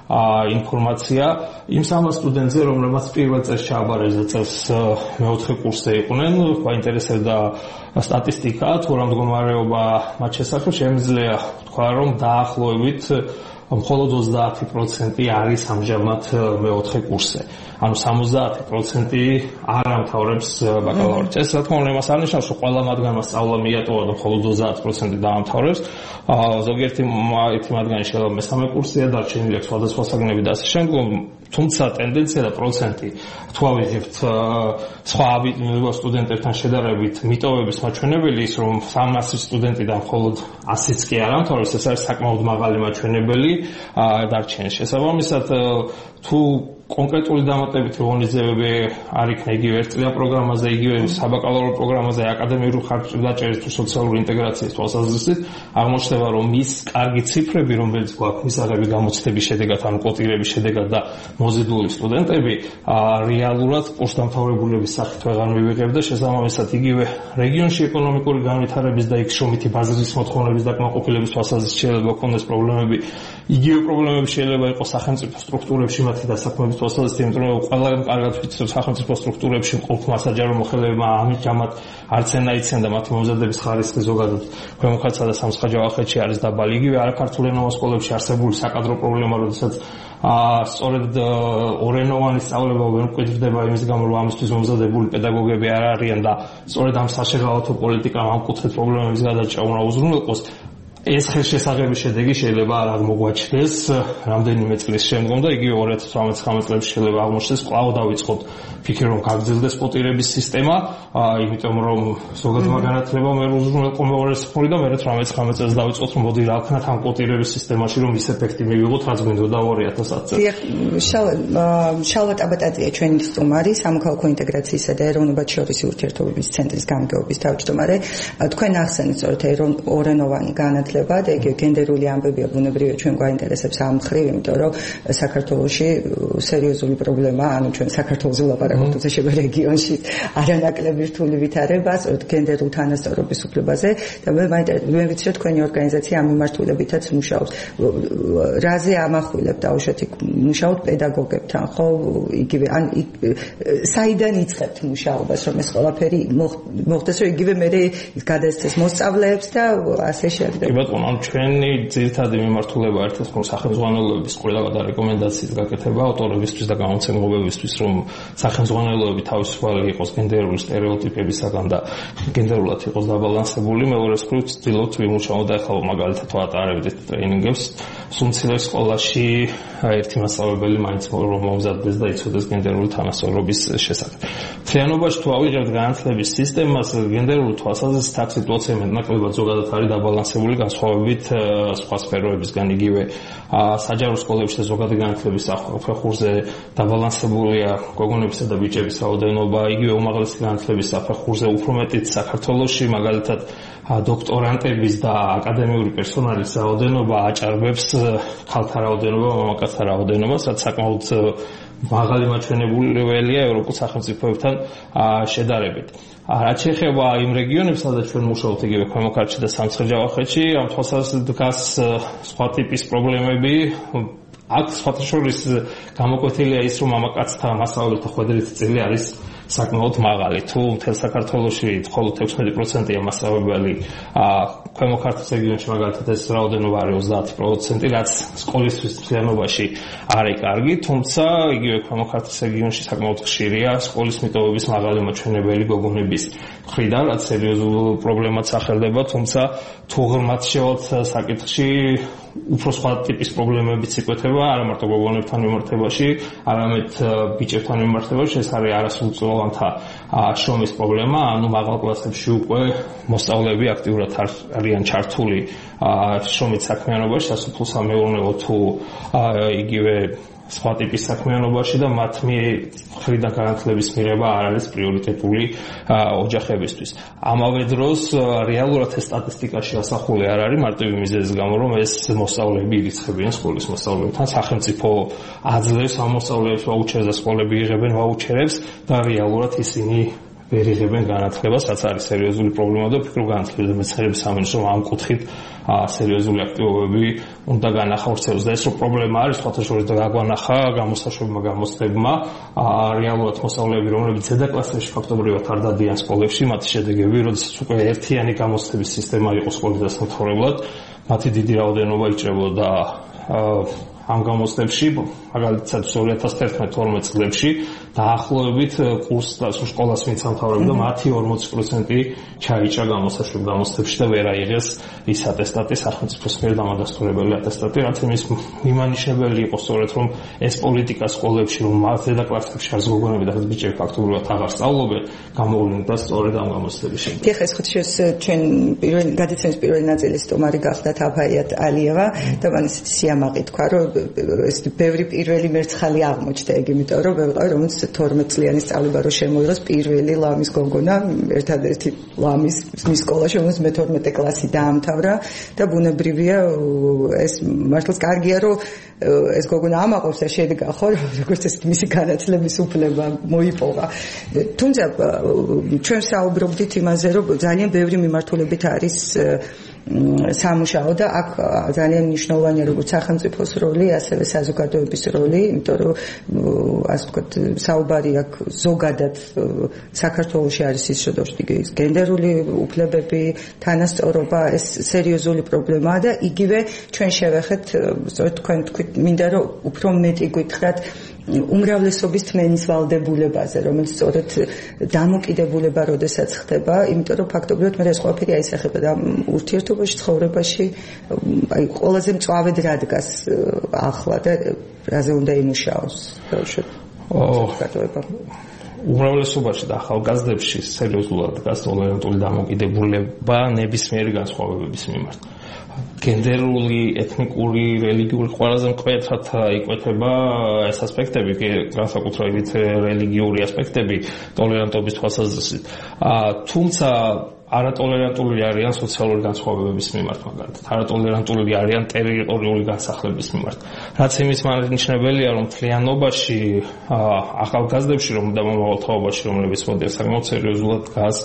ინფორმაცია იმ სამას სტუდენტზე, რომლებმაც პირველ წელს ჩააბარეს და წელს მეოთხე კურსზე იყვნენ, გვაინტერესებდა სტატისტიკა, თუ რა მდგომარეობა მათ შესახებ. შემიძლია თქვა, რომ დაახლოებით მხოლოდ ოცდაათი პროცენტი არის ამჟამად მეოთხე კურსზე. ანუ სამოცდაათი პროცენტი არ ამთავრებს ბაკალავრით. ეს რა თქმა უნდა იმას არ ნიშნავს, რომ ყველა მათგანმა სწავლა მიატოვა და მხოლოდ ოცდაათი პროცენტი დაამთავრებს. ზოგიერთი ერთი მათგანი შეიძლება მესამე კურსია, დარჩენილი აქვს სხვადასხვა საგნები და ასე შემდგომ. თუმცა ტენდენცია და პროცენტი თუ ავიღებთ სხვა სტუდენტებთან შედარებით მიტოვების მაჩვენებელი ის, რომ სამასი სტუდენტიდან მხოლოდ ასიც კი არ ამთავრებს, ეს არის საკმაოდ მაღალი მაჩვენებელი დარჩენის შესაბამისად. თუ კონკრეტული დამატებითი ღონისძიებები არ იქნა იგივე ერთწლიან პროგრამაზე, იგივე საბაკალავრო პროგრამაზე, აკადემიური ხარჯაჭერის თუ სოციალური ინტეგრაციის თვალსაზრისით, აღმოჩნდება, რომ ის კარგი ციფრები, რომელიც გვაქვს მისაღები გამოცდების შედეგად, ანუ კოტირების შედეგად და მოზიდული სტუდენტები, რეალურად კურსდამთავრებულების სახით ვეღარ მივიღებ და შესაბამისად იგივე რეგიონში ეკონომიკური განვითარების და იქ შრომითი ბაზრის მოთხოვნების დაკმაყოფილების თვალსაზრისით შეიძლება გქონდეს პრობლემები. იგივე პრობლემები შეიძლება იყოს სახელმწიფო სტრუქტურებში მათი დასაქმების თვალსაზრისით, იმიტომ რომ ყველგან კარგად ვიცით სახელმწიფო სტრუქტურებში მყოფმა საჯარო მოხელებმა ამჟამად არც ენა იციან და მათი მომზადების ხარისხი ზოგადად ქვემო ქართლსა და სამცხე-ჯავახეთში არის დაბალი. იგივე არაქართულენოვან სკოლებში არსებული საკადრო პრობლემა, როდესაც სწორედ ორენოვანი სწავლება ვერ მკვიდრდება იმის გამო, რომ ამისთვის მომზადებული პედაგოგები არ არიან და სწორედ ამ საშეღავათო პოლიტიკამ ამ კუთხით პრობლემების გადაჭრა უნდა უზრუნველყოს. ეს ხელშესაღების შედეგი შეიძლება არ აღმოგვაჩნდეს რამდენიმე წლის შემდგომ და იგივე ორი ათას ცხრამეტ წლებში შეიძლება აღმოჩნდეს კვლავ დავიწყოთ ფიქრი, რომ გაგრძელდეს კოტირების სისტემა, იმიტომ რომ ზოგადმა განათლებამ ვერ უზრუნველყო მეორე მხური და მე თვრამეტ ცხრამეტ წელს დავიწყოთ, რომ მოდი რა ვქნათ ამ კოტირების სისტემაში, რომ ის ეფექტი მივიღოთ, რაც გვინდოდა ორი ათას ათი წელს. შალვა ტაბატაძია ჩვენი სტუმარი, სამოქალაქო ინტეგრაციისა და ეროვნებად შორისი ურთიერთობების ცენტრის გამგეობის თავმჯდომარე. თქვენ ახსენეთ სწორედ ორენოვანი განათლება და იგი გენდერული ამბებია ბუნებრივია ჩვენ გვაინტერესებს ამ მხრივ, იმიტომ რომ საქართველოში სერიოზული პრობლემაა, ანუ ჩვენ საქართველოს ვლაპარაკობთ, თუმცა შეიძლება რეგიონში არანაკლები რთული ვითარება სწორედ გენდერულ თანასწორობის უფლებაზე და მე მე ვიცი რომ თქვენი ორგანიზაცია ამ მიმართულებითაც მუშაობს. რაზე ამახვილებთ დაუშვათ იქ მუშაობთ პედაგოგებთან, ხო? იგივე ან საიდან იწყებთ მუშაობას, რომ ეს ყველაფერი მოხდეს, რომ იგივე მე გადაეცეს მოსწავლეებს და ასე შემდეგ. ბატონო, ამ ჩვენი ძირითადი მიმართულება ერთად რომ სახელმძღვანელოების ყველა რეკომენდაციის გაკეთება ავტორებისთვის და გამომცემლობებისთვის, რომ სახელმძღვანელოები თავისუფალი იყოს გენდერული სტერეოტიპებისაგან და გენდერულად იყოს დაბალანსებული. მეორე მხრივ ვცდილობთ ვიმუშაოთ და ახლა მაგალითად ვატარებდით ტრეინინგებს სუმცილერ სკოლაში ერთი მასწავლებელი მაინც რომ მომზადდეს და იცოდეს გენდერული თანასწორობის შესახებ. მთლიანობაში თუ ავიღებთ განათლების სისტემას, გენდერული თვალსაზრისით აქ სიტუაცია მეტნაკლებად ზოგადად არის დაბალანსებული, განსხვავებით სხვა სფეროებისგან. იგივე საჯარო სკოლებში და ზოგადი განათლების საფეხურზე დაბალანსებულია გოგონებისა და ბიჭების რაოდენობა, იგივე უმაღლესი განათლების საფეხურზე უფრო მეტიც საქართველოში, მაგალითად დოქტორანტების და აკადემიური პერსონალის რაოდენობა აჭარბებს ქალთა რაოდენობა, მამაკაცთა რაოდენობას, რაც საკმაოდ მაღალი მაჩვენებელია ევროპულ სახელმწიფოებთან შედარებით. რაც შეეხება იმ რეგიონებს, სადაც ჩვენ მუშაობთ, იგივე ქვემო ქართლში და სამცხე-ჯავახეთში, ამ თვალსაზრისით დგას სხვა ტიპის პრობლემები. აქ სხვათა შორის გამოკვეთილია ის, რომ მამაკაცთა მასწავლებელთა ხვედრითი წილი არის საკმაოდ მაღალი. თუ მთელ საქართველოში მხოლოდ ექვსმეტი პროცენტია მასწავლებელი, ქვემო ქართლის რეგიონში მაგალითად ეს რაოდენობა არის ოცდაათი პროცენტი, რაც სკოლისთვის მთლიანობაში არის კარგი, თუმცა იგივე ქვემო ქართლის რეგიონში საკმაოდ ხშირია სკოლის მიტოვების მაღალი მაჩვენებელი გოგონების მხრიდან, რაც სერიოზულ პრობლემად სახელდება, თუმცა თუ ღრმად შევალთ საკითხში, უფრო სხვა ტიპის პრობლემებიც იკვეთება, არა მარტო გოგონებთან მიმართებაში, არამედ ბიჭებთან მიმართებაში. ეს არის არასრულწლოვანთა შრომის პრობლემა, ანუ მაღალ კლასებში უკვე მოსწავლეები აქტიურად არიან ჩართული შრომით საქმიანობაში, სასოფლო-სამეურნეო თუ იგივე სხვა ტიპის საქმიანობაში და მათ მხრიდან განათლების მიღება არ არის პრიორიტეტული ოჯახებისთვის. ამავე დროს რეალურად ეს სტატისტიკაში ასახული არ არის მარტივი მიზეზის გამო, რომ ეს მოსწავლეები ირიცხებიან სკოლის მოსწავლეებთან, სახელმწიფო აძლევს ამ მოსწავლეებს ვაუჩერს და სკოლები იღებენ ვაუჩერებს და რეალურად ისინი ვერ იღებენ განათლებას, რაც არის სერიოზული პრობლემა და ვფიქრობ განათლების და მეცნიერების სამინისტრომ ამ კუთხით სერიოზული აქტივობები უნდა განახორციელოს და ეს რო პრობლემა არის, სხვათა შორის და გაგვანახა გამოსაშვებმა გამოცდებმა, რეალურად მოსწავლეები, რომლებიც ზედა კლასებში ფაქტობრივად არ დადიან სკოლებში, მათი შედეგები, როდესაც უკვე ერთიანი გამოცდების სისტემა იყო სკოლის დასამთავრებლად, მათი დიდი რაოდენობა იჭრებოდა ამ გამოცდებში, მაგალითად ორი ათას თერთმეტ თორმეტ წლებში დაახლოებით კურსს და სკოლას მიცამთავრებდა მათი ორმოცი პროცენტი ჩაიჭრა გამოსაშვებ გამოცდებში და ვერ აიღეს ის ატესტატი, სახელმწიფოს მიერ დამადასტურებელი ატესტატი, რაც იმის მიმანიშნებელი იყო სწორედ, რომ ეს პოლიტიკა სკოლებში, რომ ზედა კლასებში არის გოგონები და ბიჭები ფაქტობრივად აღარ სწავლობენ, გამოვლინდა სწორედ ამ გამოცდების შემდეგ. დიახ, ეს ხუთშეს ჩვენ პირველი გადაცემის პირველი ნაწილის სტუმარი გახდათ აფაიათ ალიევა და მან სიამაყი თქვა, რომ ეს ბევრი პირველი მერცხალი აღმოჩნდა ეგ, იმიტომ რომ ვიყავი რომელიც თორმეტ წლიანი სწავლება რო შემოიღოს პირველი ლამის გოგონა, ერთადერთი ლამის მის სკოლაში, რომელიც მეთორმეტე კლასი დაამთავრა და ბუნებრივია ეს მართლაც კარგია რომ ეს გოგონა ამაყობს და შედგა ხო როგორც ეს მისი განათლების უფლება მოიპოვა. თუმცა ჩვენ საუბრობდით იმაზე რომ ძალიან ბევრი მიმართულებით არის სამუშაო და აქ ძალიან მნიშვნელოვანია როგორც სახელმწიფოს როლი, ასევე საზოგადოების როლი, იმიტომ რომ ასე ვთქვათ, საუბარი აქ ზოგადად საქართველოში არის ის შედარებით გენდერული უფლებები, თანასწორობა, ეს სერიოზული პრობლემაა და იგივე ჩვენ შევეხეთ, სწორედ თქვენ თქვით, მინდა რომ უფრო მეტი გითხრათ უმრავლესობის თმენის ვალდებულებაზე, რომელიც სწორედ დამოკიდებულება როდესაც ხდება, იმიტომ რომ ფაქტობრივად მე ეს ყველაფერი აისახება და ურთიერთობაში, ცხოვრებაში, აი ყველაზე მწვავედ რადგას ახლა და რაზე უნდა იმუშაოს. უმრავლესობაში და ახალგაზრდებში სერიოზულად დგას ტოლერანტული დამოკიდებულება ნებისმიერი განსხვავებების მიმართ. გენდერული, ეთნიკური, რელიგიური ყველაზე მკვეთრად იკვეთება ეს ასპექტები, განსაკუთრებით რელიგიური ასპექტები ტოლერანტობის თვალსაზრისით. თუმცა არატოლერანტული არიან სოციალური განსხვავებების მიმართ, მაგალითად, არატოლერანტული არიან ტერიტორიული განსახლების მიმართ. რაც იმის მანიშნებელია, რომ მთლიანობაში ახალგაზრდებში, რომ და მომავალ თაობაში, რომლებიც მოდიან საკმაოდ სერიოზულად დგას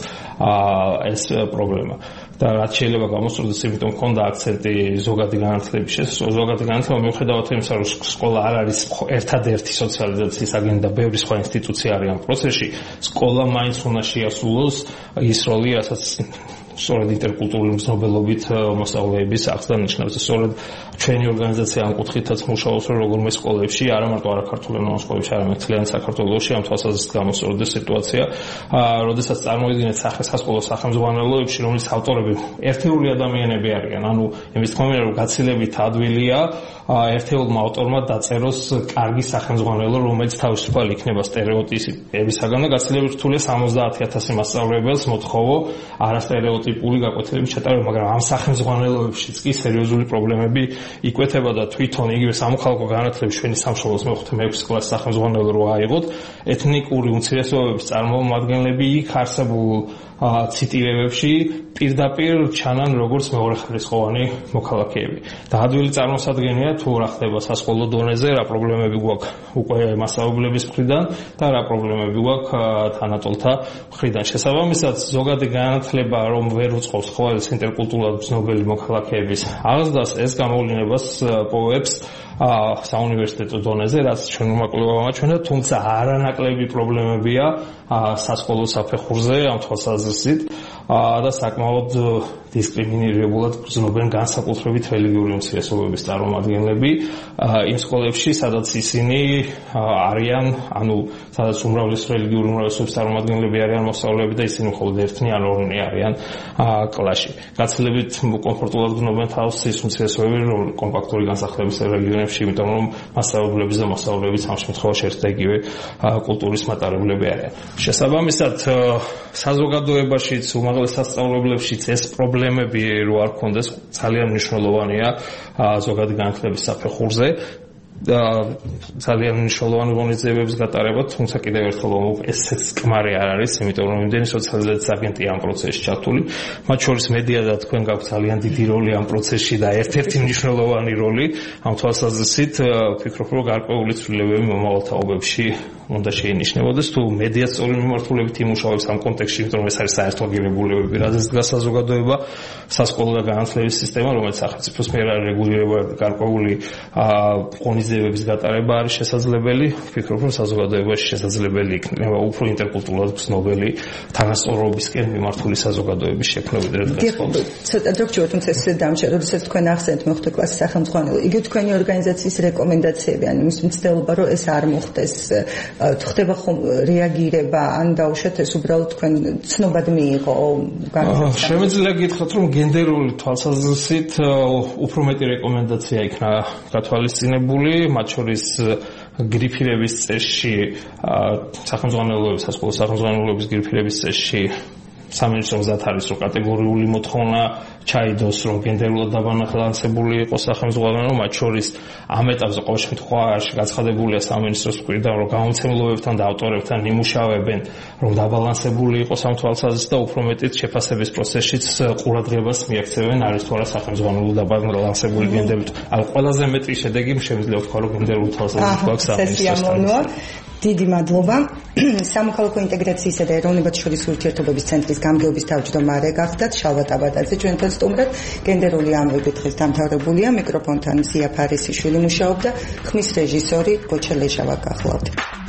ეს პრობლემა. და რაც შეიძლება გამოსწორდეს, იმიტომ მქონდა აქცენტი ზოგადი განათლების შესაძლებლად. ზოგადი განათლება მიუხედავად იმისა, რომ სკოლა არ არის ერთადერთი სოციალიზაციის აგენტი და ბევრი სხვა ინსტიტუცია არის ამ პროცესში, სკოლა მაინც უნდა შეასრულოს ის როლი, რასაც სწორედ ინტერკულტურული მზნობელობით მოსწავლეების აღსდა ნიშნავს. სწორედ ჩვენი ორგანიზაცია ამ კუთხითაც მუშაობს, რომ როგორმე სკოლებში, არა მარტო არაქართულენოვან სკოლებში, არამედ მთლიან საქართველოში ამ თვალსაზრისით გამოსწორდეს სიტუაცია, როდესაც წარმოიდგინეთ სასკოლო სახელმძღვანელოებში, რომლის ავტორები ერთეული ადამიანები არიან, ანუ იმის თქმა უნდა, რომ გაცილებით ადვილია ერთეულმა ავტორმა დაწეროს კარგი სახელმძღვანელო, რომელიც თავისუფალი იქნება სტერეოტიპებისაგან და გაცილებით რთულია სამოცდაათი ათასი მასწავლებელს მოთხოვო არასტერეოტიპული გაკვეთილების ჩატარება, მაგრამ ამ სახელმძღვანელოებშიც კი სერიოზული პრობლემები იკვეთება და თვითონ იგივე სამოქალაქო განათლების ჩვენი სამშობლოს მეხუთე მეექვსე კლასის სახელმძღვანელო რო აიღოთ, ეთნიკური უმცირესობების წარმომადგენლები იქ არსებულ ციტირებებში პირდაპირ ჩანან როგორც მეორეხარისხოვანი მოქალაქეები. და ადვილი წარმოსადგენია თუ რა ხდება სასკოლო დონეზე, რა პრობლემები გვაქვს უკვე მასწავლებლების მხრიდან და რა პრობლემები გვაქვს თანატოლთა მხრიდან. შესაბამისად, ზოგადი განათლება რომ ვერ უწყობს ყოველს ინტერკულტურულად ცნობილი მოქალაქეების აღზრდას, ეს გამოვლენებას პოვებს საუნივერსიტეტო დონეზე, რაც ჩვენ უმაკლებობა მაჩვენებთ, თუმცა არანაკლები პრობლემებია სასკოლო საფეხურზე ამ თვალსაზრისით და საკმაოდ დისკრიმინირებულად გრძნობენ განსაკუთრებით რელიგიური უმცირესობების წარმომადგენლები იმ სკოლებში, სადაც ისინი არიან, ანუ სადაც უმრავლეს რელიგიური უმრავლესობის წარმომადგენლები არიან მოსწავლეები და ისინი მხოლოდ ერთნი ან ორნი არიან კლასში. გაცილებით კომფორტულად გრძნობენ თავს ის უმცირესობები, რომ კომპაქტური განსახლების რეგიონებში, იმიტომ რომ მასწავლებლების და მოსწავლეების ამ შემთხვევაში ერთ და იგივე კულტურის მატარებლები არიან. შესაბამისად, საზოგადოებაშიც, უმაღლეს სასწავლებლებშიც ეს პრობლემები რო არ ქონდეს, ძალიან მნიშვნელოვანია ზოგადი განათლების საფეხურზე და ძალიან მნიშვნელოვანი ღონისძიებების გატარება, თუმცა კიდევ ერთხელ ესეც კმარი არ არის, იმიტომ რომ იმდენი სოციალიზაციის აგენტია ამ პროცესში ჩართული, მათ შორის მედია და თქვენ გაქვთ ძალიან დიდი როლი ამ პროცესში და ერთ-ერთი მნიშვნელოვანი როლი ამ თვალსაზრისით, ვფიქრობ, რომ გარკვეული ცვლილებები მომავალ თაობებში უნდა შეინიშნებოდეს, თუ მედია სწორი მიმართულებით იმუშავებს ამ კონტექსტში, იმიტომ რომ ეს არის საერთო ღირებულებები, რადგან დგას საზოგადოება, სასკოლო და განათლების სისტემა, რომელიც სახელმწიფოს მიერ არის რეგულირებული, გარკვეული ღონისძიებების გატარება არის შესაძლებელი. ვფიქრობ, რომ საზოგადოებაში შესაძლებელი იქნება უფრო ინტერკულტურულად ცნობილი თანასწორობისკენ მიმართული საზოგადოების შექმნა, რადგან სკოლაში. ცოტა დროშიო, თუმცა ეს დამჭერ, როდესაც თქვენ ახსენეთ მეხუთე კლასის სახელმძღვანელო, იგივე თქვენი ორგანიზაციის რეკომენდაციები, ანუ ის მცდელობა, რომ ეს არ მოხდეს, ხდება ხომ რეაგირება, ან დაუშვათ ეს უბრალოდ თქვენ ცნობად მიიღო განათლება? შემიძლია გითხრათ, რომ გენდერული თვალსაზრისით უფრო მეტი რეკომენდაცია იქნა გათვალისწინებული, მათ შორის გრიფირების წესში, სახელმძღვანელოების, სასკოლო სახელმძღვანელოების გრიფირების წესში სამინისტროს მზად არის რომ კატეგორიული მოთხოვნა ჩაიდოს რომ გენდერულად დაბალანსებული იყოს სახელმწიფო, მათ შორის ამ ეტაპზე ყოველ შემთხვევაში გაცხადებულია სამინისტროს მხრიდან რომ გამომცემლობებთან და ავტორებთან იმუშავებენ რომ დაბალანსებული იყოს ამ თვალსაზრისით და უფრო მეტიც შეფასების პროცესშიც ყურადღებას მიაქცევენ არის თუ არა სახელმწიფო დაბალანსებული გენდერით. ანუ ყველაზე მეტი შედეგი შეიძლება ვთქვა რომ გენდერული თვალსაზრისით გვაქვს სამინისტროსთან. დიდი მადლობა. სამოქალაქო ინტეგრაციისა და ეროვნებად შორის ურთიერთობების ცენტრის გამგეობის თავმჯდომარე გახდათ შალვა ტაბატაძე ჩვენთან სტუმრად. გენდერული ამბები დღეს დამთავრებულია. მიკროფონთან ზია ფარისიშვილი მუშაობდა, ხმის რეჟისორი გოჩა ლეჟავა გახლავთ.